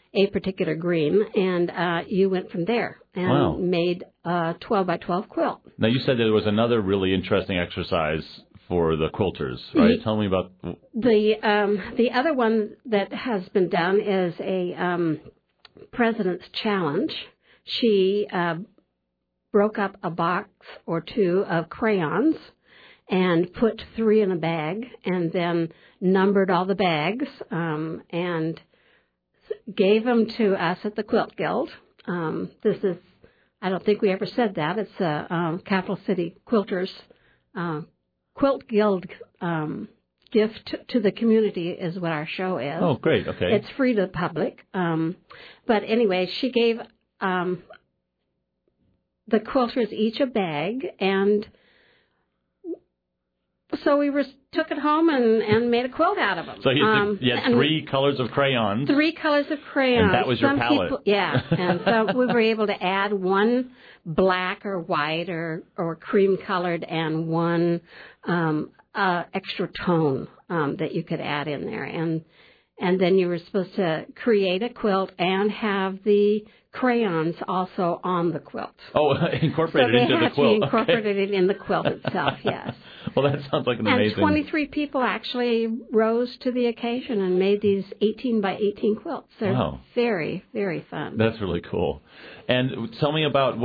S25: a particular green, and you went from there and made a 12 by 12 quilt.
S1: Now, you said there was another really interesting exercise for the quilters, right? Tell me about
S25: the other one that has been done is a President's Challenge. She broke up a box or two of crayons and put 3 in a bag, and then numbered all the bags and gave them to us at the Quilt Guild. This is, I don't think we ever said that. It's a Capital City Quilters Quilt Guild gift to the community is what our show is.
S1: Oh, great. Okay.
S25: It's free to the public. But anyway, she gave the quilters each a bag, and so we took it home and made a quilt out of them.
S1: So you had 3 colors of crayons.
S25: 3 colors of crayons.
S1: And that was your palette.
S25: And so we were able to add 1 black or white or cream colored and 1 extra tone that you could add in there. And then you were supposed to create a quilt and have the crayons also on the quilt.
S1: Oh, incorporated into the quilt.
S25: So they had to be incorporated in the quilt itself, yes.
S1: Well, that sounds like an amazing...
S25: And 23 people actually rose to the occasion and made these 18 by 18 quilts. They're very, very fun.
S1: That's really cool. And tell me about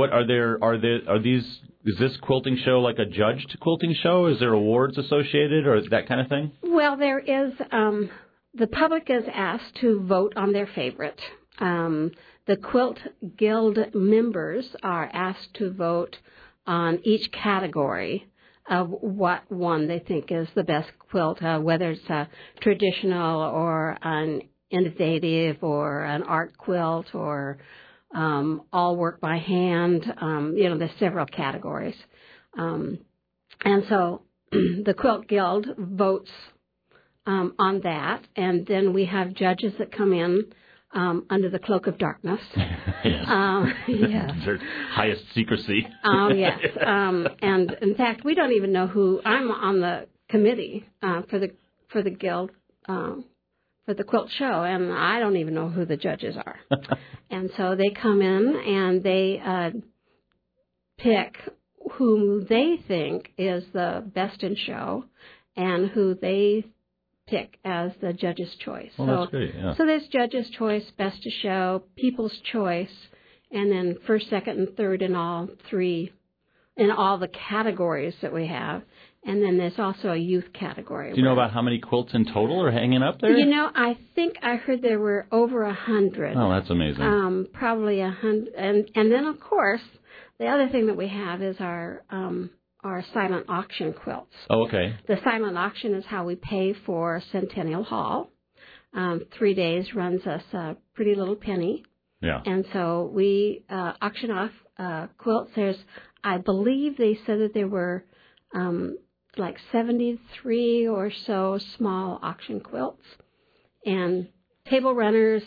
S1: is this quilting show like a judged quilting show? Is there awards associated or that kind of thing?
S25: Well, there is. The public is asked to vote on their favorite. The Quilt Guild members are asked to vote on each category of what one they think is the best quilt, whether it's a traditional or an innovative or an art quilt or all work by hand. There's several categories. And so the Quilt Guild votes on that, and then we have judges that come in under the cloak of darkness.
S1: Yes.
S25: Yes.
S1: Their highest secrecy.
S25: Yes. And in fact, we don't even know who. I'm on the committee for the guild for the quilt show, and I don't even know who the judges are. And so they come in and they pick whom they think is the best in show and who they pick as the judge's choice.
S1: Well, that's great, yeah.
S25: So there's judge's choice, best to show, people's choice, and then first, second, and third in all the categories that we have. And then there's also a youth category.
S1: Do you know about how many quilts in total are hanging up there?
S25: I think I heard there were over 100.
S1: Oh, that's amazing.
S25: Probably 100. And then, of course, the other thing that we have is our silent auction quilts.
S1: Oh, okay.
S25: The silent auction is how we pay for Centennial Hall. 3 days runs us a pretty little penny.
S1: Yeah.
S25: And so we auction off quilts. I believe they said that there were like 73 or so small auction quilts and table runners,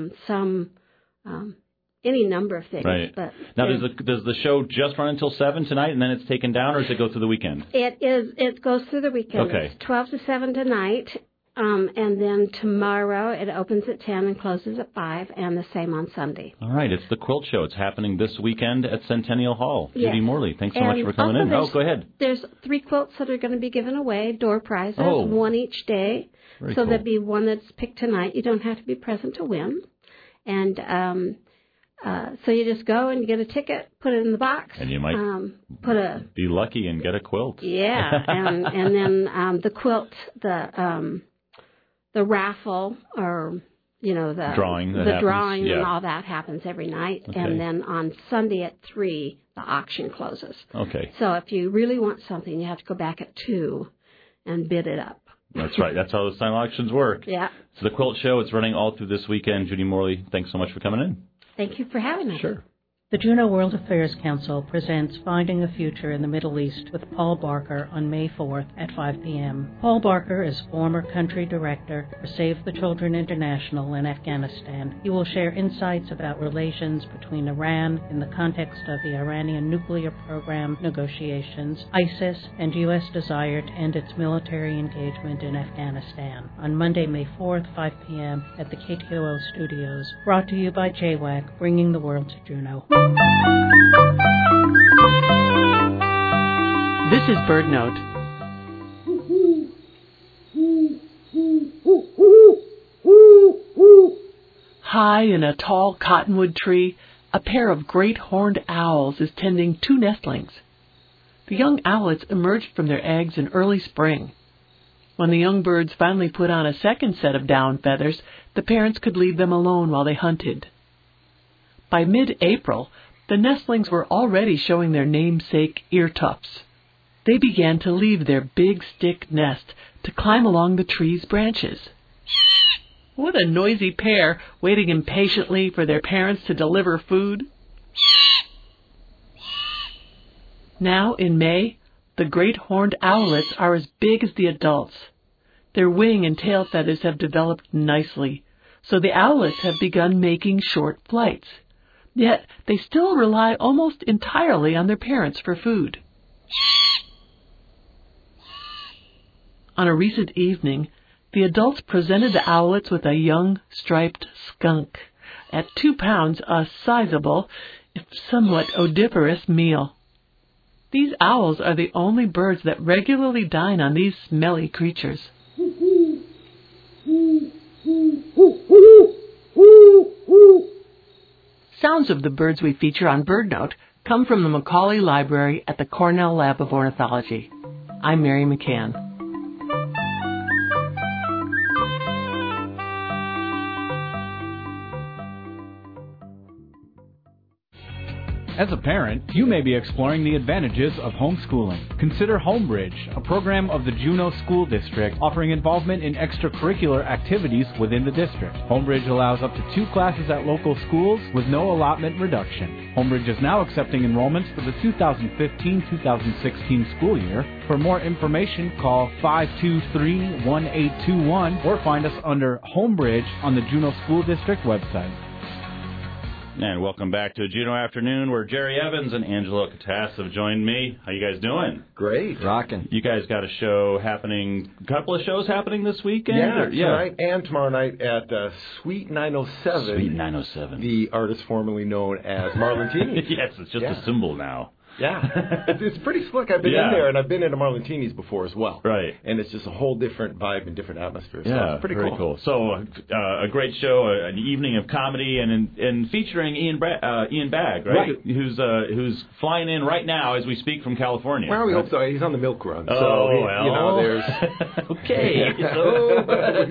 S25: any number of things.
S1: Right.
S25: But
S1: now, does the show just run until 7 tonight and then it's taken down, or does it go through the weekend?
S25: It goes through the weekend.
S1: Okay.
S25: It's 12 to 7 tonight, and then tomorrow it opens at 10 and closes at 5, and the same on Sunday.
S1: All right. It's the Quilt Show. It's happening this weekend at Centennial Hall.
S25: Yes.
S1: Judy Morley, thanks so much for coming in. Oh, go ahead.
S25: There's 3 quilts that are going to be given away, door prizes, 1 each day.
S1: Very
S25: so
S1: cool.
S25: there'll be one that's picked tonight. You don't have to be present to win. And so you just go and get a ticket, put it in the box.
S1: And you might be lucky and get a quilt.
S25: Yeah, and then the quilt, the raffle, or the
S1: drawing,
S25: and all that happens every night.
S1: Okay.
S25: And then on Sunday at 3, the auction closes.
S1: Okay.
S25: So if you really want something, you have to go back at 2 and bid it up.
S1: That's right. That's how the silent auctions work.
S25: Yeah.
S1: So the Quilt Show, it's running all through this weekend. Judy Morley, thanks so much for coming in.
S25: Thank you for having us.
S1: Sure.
S2: The Juneau World Affairs Council presents Finding a Future in the Middle East with Paul Barker on May 4th at 5 p.m. Paul Barker is former country director for Save the Children International in Afghanistan. He will share insights about relations between Iran in the context of the Iranian nuclear program negotiations, ISIS, and U.S. desire to end its military engagement in Afghanistan on Monday, May 4th, 5 p.m. at the KTOL Studios. Brought to you by JWAC, bringing the world to Juneau.
S3: This is BirdNote. High in a tall cottonwood tree, a pair of great horned owls is tending two nestlings. The young owlets emerged from their eggs in early spring. When the young birds finally put on a second set of down feathers, the parents could leave them alone while they hunted. By mid-April, the nestlings were already showing their namesake ear tufts. They began to leave their big stick nest to climb along the tree's branches. What a noisy pair, waiting impatiently for their parents to deliver food. Now, in May, the great horned owlets are as big as the adults. Their wing and tail feathers have developed nicely, so the owlets have begun making short flights. Yet they still rely almost entirely on their parents for food. On a recent evening, the adults presented the owlets with a young striped skunk. At 2 pounds, a sizable, if somewhat odoriferous meal. These owls are the only birds that regularly dine on these smelly creatures. Sounds of the birds we feature on BirdNote come from the Macaulay Library at the Cornell Lab of Ornithology. I'm Mary McCann.
S23: As a parent, you may be exploring the advantages of homeschooling. Consider Homebridge, a program of the Juneau School District offering involvement in extracurricular activities within the district. Homebridge allows up to 2 classes at local schools with no allotment reduction. Homebridge is now accepting enrollments for the 2015-2016 school year. For more information, call 523-1821 or find us under Homebridge on the Juneau School District website.
S1: And welcome back to Juneau Afternoon, where Jerry Evans and Angelo Catas have joined me. How you guys doing?
S4: Great.
S1: Rocking. You guys got a show happening, a couple of shows happening this weekend?
S4: Tonight and tomorrow night at Suite 907.
S1: Suite 907.
S4: The artist formerly known as Marlentini.
S1: Yes, it's just a symbol now.
S4: Yeah, it's pretty slick. I've been in there, and I've been into Marlentini's before as well.
S1: Right.
S4: And it's just a whole different vibe and different atmosphere. So
S1: Yeah,
S4: it's pretty
S1: very cool. So a great show, an evening of comedy, and featuring Ian Bagg, right? Who's flying in right now as we speak from California.
S4: Well, we hope so. He's on the milk run.
S1: Oh,
S4: so
S1: well.
S4: there's...
S1: Okay. So,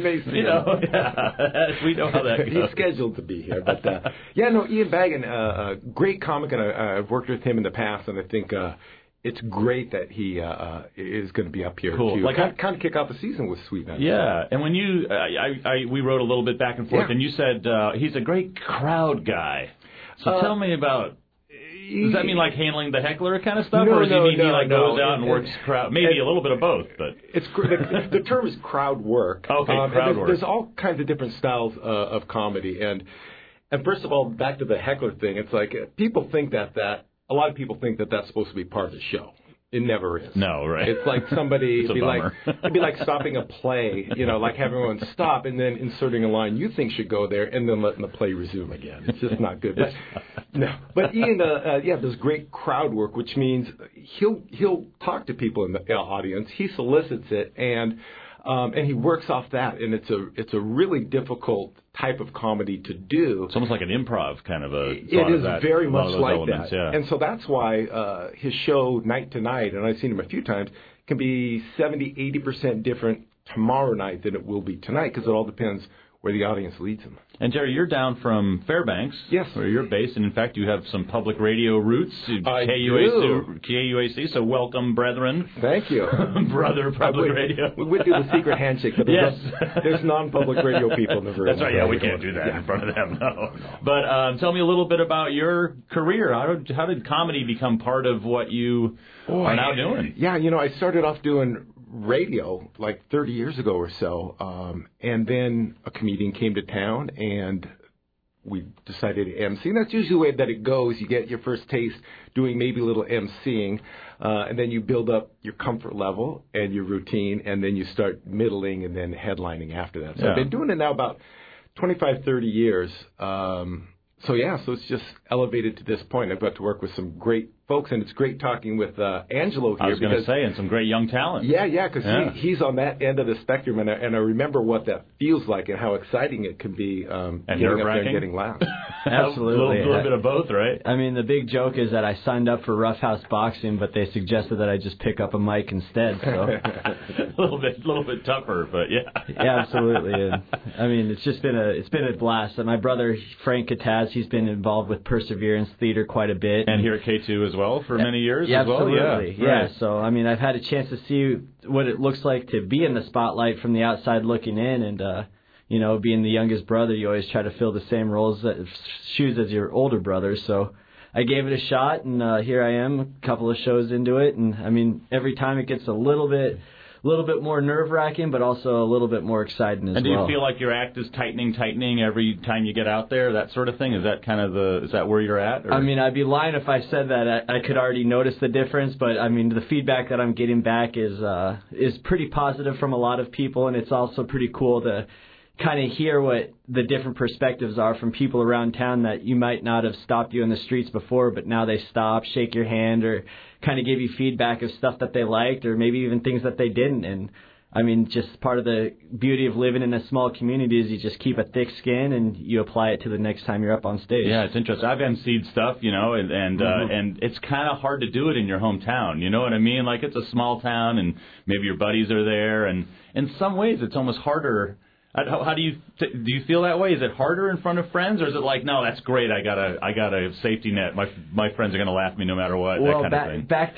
S1: we know how that goes.
S4: He's scheduled to be here. But, Ian Bagg, a great comic, and I've worked with him in the past, and I think it's great that he is going to be up here to kind of kick off the season with Sweet 907.
S1: Yeah, and when you, we wrote a little bit back and forth, and you said he's a great crowd guy. So tell me about. Does that mean like handling the heckler kind of stuff, or does he mean he goes out and works crowd? Maybe a little bit of both, but
S4: it's the term is crowd work.
S1: Okay, crowd work.
S4: There's all kinds of different styles of comedy, and first of all, back to the heckler thing. It's like people think that a lot of people think that that's supposed to be part of the show. It never is.
S1: No, right.
S4: It's like somebody
S1: it'd
S4: be like stopping a play, like having everyone stop and then inserting a line you think should go there and then letting the play resume again. It's just not good. But Ian, does great crowd work, which means he'll talk to people in the audience. He solicits it and he works off that, and it's a really difficult type of comedy to do.
S1: It's almost like an improv kind of a.
S4: It is very much like
S1: elements,
S4: that,
S1: yeah.
S4: And so that's why his show Night to Night, and I've seen him a few times, can be 70-80% different tomorrow night than it will be tonight, because it all depends where the audience leads them.
S1: And Jerry, you're down from Fairbanks,
S4: yes,
S1: where you're based, and in fact, you have some public radio roots. KUAC, so welcome, brethren.
S4: Thank you,
S1: brother. Public radio.
S4: We would do the secret handshake, but there's non-public radio people in the room.
S1: That's right. Yeah, we can't do that in front of them. No. But tell me a little bit about your career. How did comedy become part of what you are now doing?
S4: Yeah, I started off doing radio like 30 years ago or so, and then a comedian came to town and we decided to MC, and that's usually the way that it goes. You get your first taste doing maybe a little MCing, and then you build up your comfort level and your routine, and then you start middling and then headlining after that. So I've been doing it now about 25, 30 years. So it's just elevated to this point. I've got to work with some great folks, and it's great talking with Angelo here.
S1: I was going to say, and some great young talent.
S4: Yeah, because he's on that end of the spectrum, and I remember what that feels like and how exciting it can be
S1: and
S4: getting up there and getting laughs.
S6: Absolutely.
S1: A little bit of both, right?
S6: I mean, the big joke is that I signed up for Rough House Boxing, but they suggested that I just pick up a mic instead. So
S1: a little bit tougher, but yeah.
S6: Yeah, absolutely. And, I mean, it's been a blast. And my brother Frank Kataz, he's been involved with Perseverance Theater quite a bit,
S1: and here at K2 as well for many years.
S6: Yeah,
S1: as well.
S6: Absolutely.
S1: Yeah.
S6: Right. So I mean, I've had a chance to see what it looks like to be in the spotlight from the outside looking in, and being the youngest brother, you always try to fill the same shoes as your older brother. So I gave it a shot, and here I am, a couple of shows into it, and I mean, every time it gets a little bit more nerve-wracking, but also a little bit more exciting as well.
S1: And do you feel like your act is tightening every time you get out there, that sort of thing? Is that is that where you're at? Or?
S6: I mean, I'd be lying if I said that I could already notice the difference, but I mean, the feedback that I'm getting back is pretty positive from a lot of people, and it's also pretty cool to kind of hear what the different perspectives are from people around town that you might not have stopped you in the streets before, but now they stop, shake your hand, or kind of give you feedback of stuff that they liked, or maybe even things that they didn't. And I mean, just part of the beauty of living in a small community is you just keep a thick skin and you apply it to the next time you're up on stage.
S1: Yeah, it's interesting. I've emceed stuff, and it's kind of hard to do it in your hometown. You know what I mean? Like, it's a small town, and maybe your buddies are there, and in some ways it's almost harder. How do you feel that way? Is it harder in front of friends, or is it like, no, that's great, I got a safety net. My friends are going to laugh at me no matter what.
S6: Well,
S1: that kind of thing.
S6: Back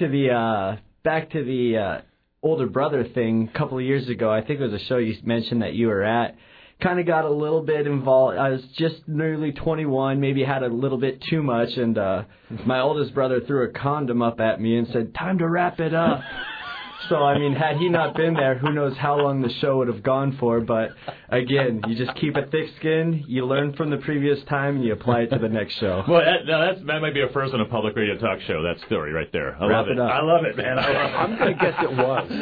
S6: to the older brother thing. A couple of years ago, I think it was a show you mentioned that you were at. Kind of got a little bit involved. I was just nearly 21, maybe had a little bit too much, and my oldest brother threw a condom up at me and said, "Time to wrap it up." So, I mean, had he not been there, who knows how long the show would have gone for. But, again, you just keep a thick skin, you learn from the previous time, and you apply it to the next show.
S1: Well, that might be a first on a public radio talk show, that story right there. I love it. I love it, man.
S4: I'm going to guess it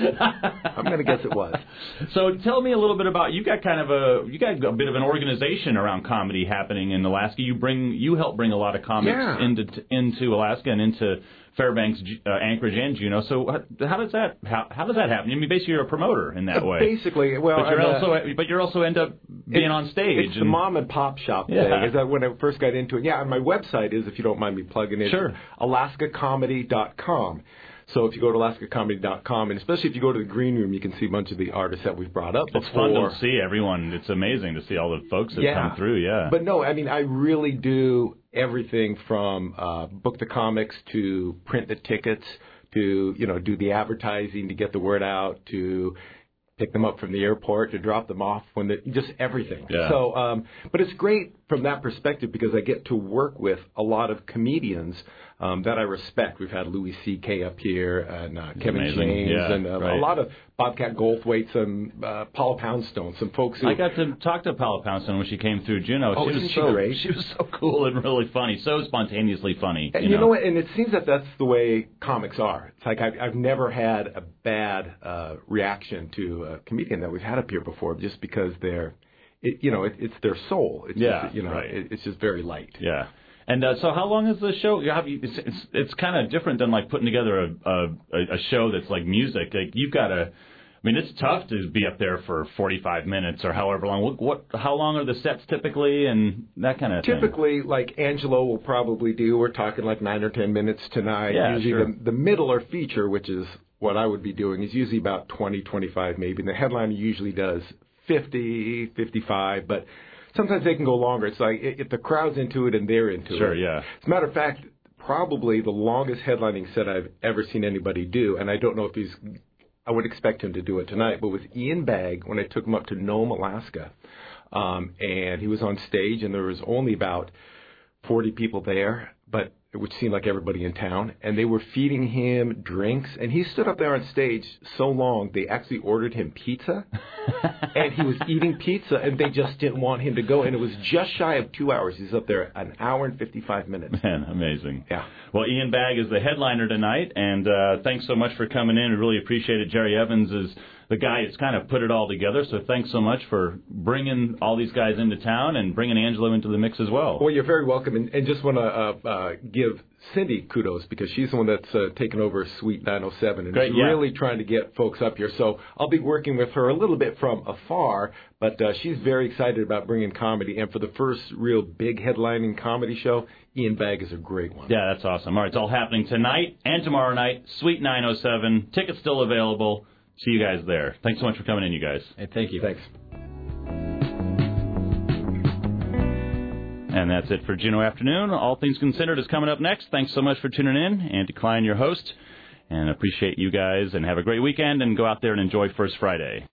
S4: was.
S1: So tell me a little bit about, you got a bit of an organization around comedy happening in Alaska. You help bring a lot of comics into Alaska and into Fairbanks, Anchorage, and Juneau. So how does that happen? I mean, basically you're a promoter in that way.
S4: Basically, well,
S1: but you're also end up being on stage.
S4: It's the mom and pop shop thing. Is that when I first got into it? Yeah, and my website is, if you don't mind me plugging it, AlaskaComedy.com. So if you go to AlaskaComedy.com, and especially if you go to the green room, you can see a bunch of the artists that we've brought up before.
S1: It's fun to see everyone. It's amazing to see all the folks that come through,
S4: But no, I mean, I really do everything from book the comics to print the tickets to, do the advertising to get the word out, to pick them up from the airport, to drop them off, just everything.
S1: Yeah.
S4: So, but it's great from that perspective because I get to work with a lot of comedians that I respect. We've had Louis C.K. up here and Kevin James and a lot of Bobcat Goldthwait, some Paula Poundstone, some folks who...
S1: I got to talk to Paula Poundstone when she came through Juneau.
S4: Oh, isn't she great?
S1: She was so cool and really funny, so spontaneously funny.
S4: And you know what? And it seems that that's the way comics are. It's like I've never had a bad reaction to a comedian that we've had up here before, just because it's their soul. It's just, it's just very light.
S1: Yeah. And so how long is the show? It's kind of different than like putting together a show that's like music. Like you've got to, I mean, it's tough to be up there for 45 minutes or however long. How long are the sets typically and that kind of thing?
S4: Typically, like Angelo will probably do, we're talking like 9 or 10 minutes tonight.
S1: Yeah,
S4: usually the middle or feature, which is what I would be doing, is usually about 20, 25 maybe. And the headliner usually does 50, 55, but sometimes they can go longer. It's like if the crowd's into it and they're into it.
S1: Sure, yeah.
S4: As a matter of fact, probably the longest headlining set I've ever seen anybody do, and I don't know if I would expect him to do it tonight, but with Ian Bagg when I took him up to Nome, Alaska, and he was on stage, and there was only about 40 people there, but which seemed like everybody in town, and they were feeding him drinks, and he stood up there on stage so long they actually ordered him pizza, and he was eating pizza, and they just didn't want him to go, and it was just shy of 2 hours. He's up there an hour and 55 minutes.
S1: Man, amazing.
S4: Yeah.
S1: Well, Ian Bagg is the headliner tonight, and thanks so much for coming in. I really appreciate it. Jerry Evans is the guy that's kind of put it all together, so thanks so much for bringing all these guys into town and bringing Angelo into the mix as well.
S4: Well, you're very welcome, and just want to give Cindy kudos because she's the one that's taken over Suite 907 and is really trying to get folks up here. So I'll be working with her a little bit from afar, but she's very excited about bringing comedy. And for the first real big headlining comedy show, Ian Bagg is a great one.
S1: Yeah, that's awesome. All right, it's all happening tonight and tomorrow night, Suite 907. Tickets still available. See you guys there. Thanks so much for coming in, you guys.
S6: Hey, thank you.
S4: Thanks.
S1: And that's it for Juneau Afternoon. All Things Considered is coming up next. Thanks so much for tuning in. Andy Klein, your host. And appreciate you guys. And have a great weekend. And go out there and enjoy First Friday.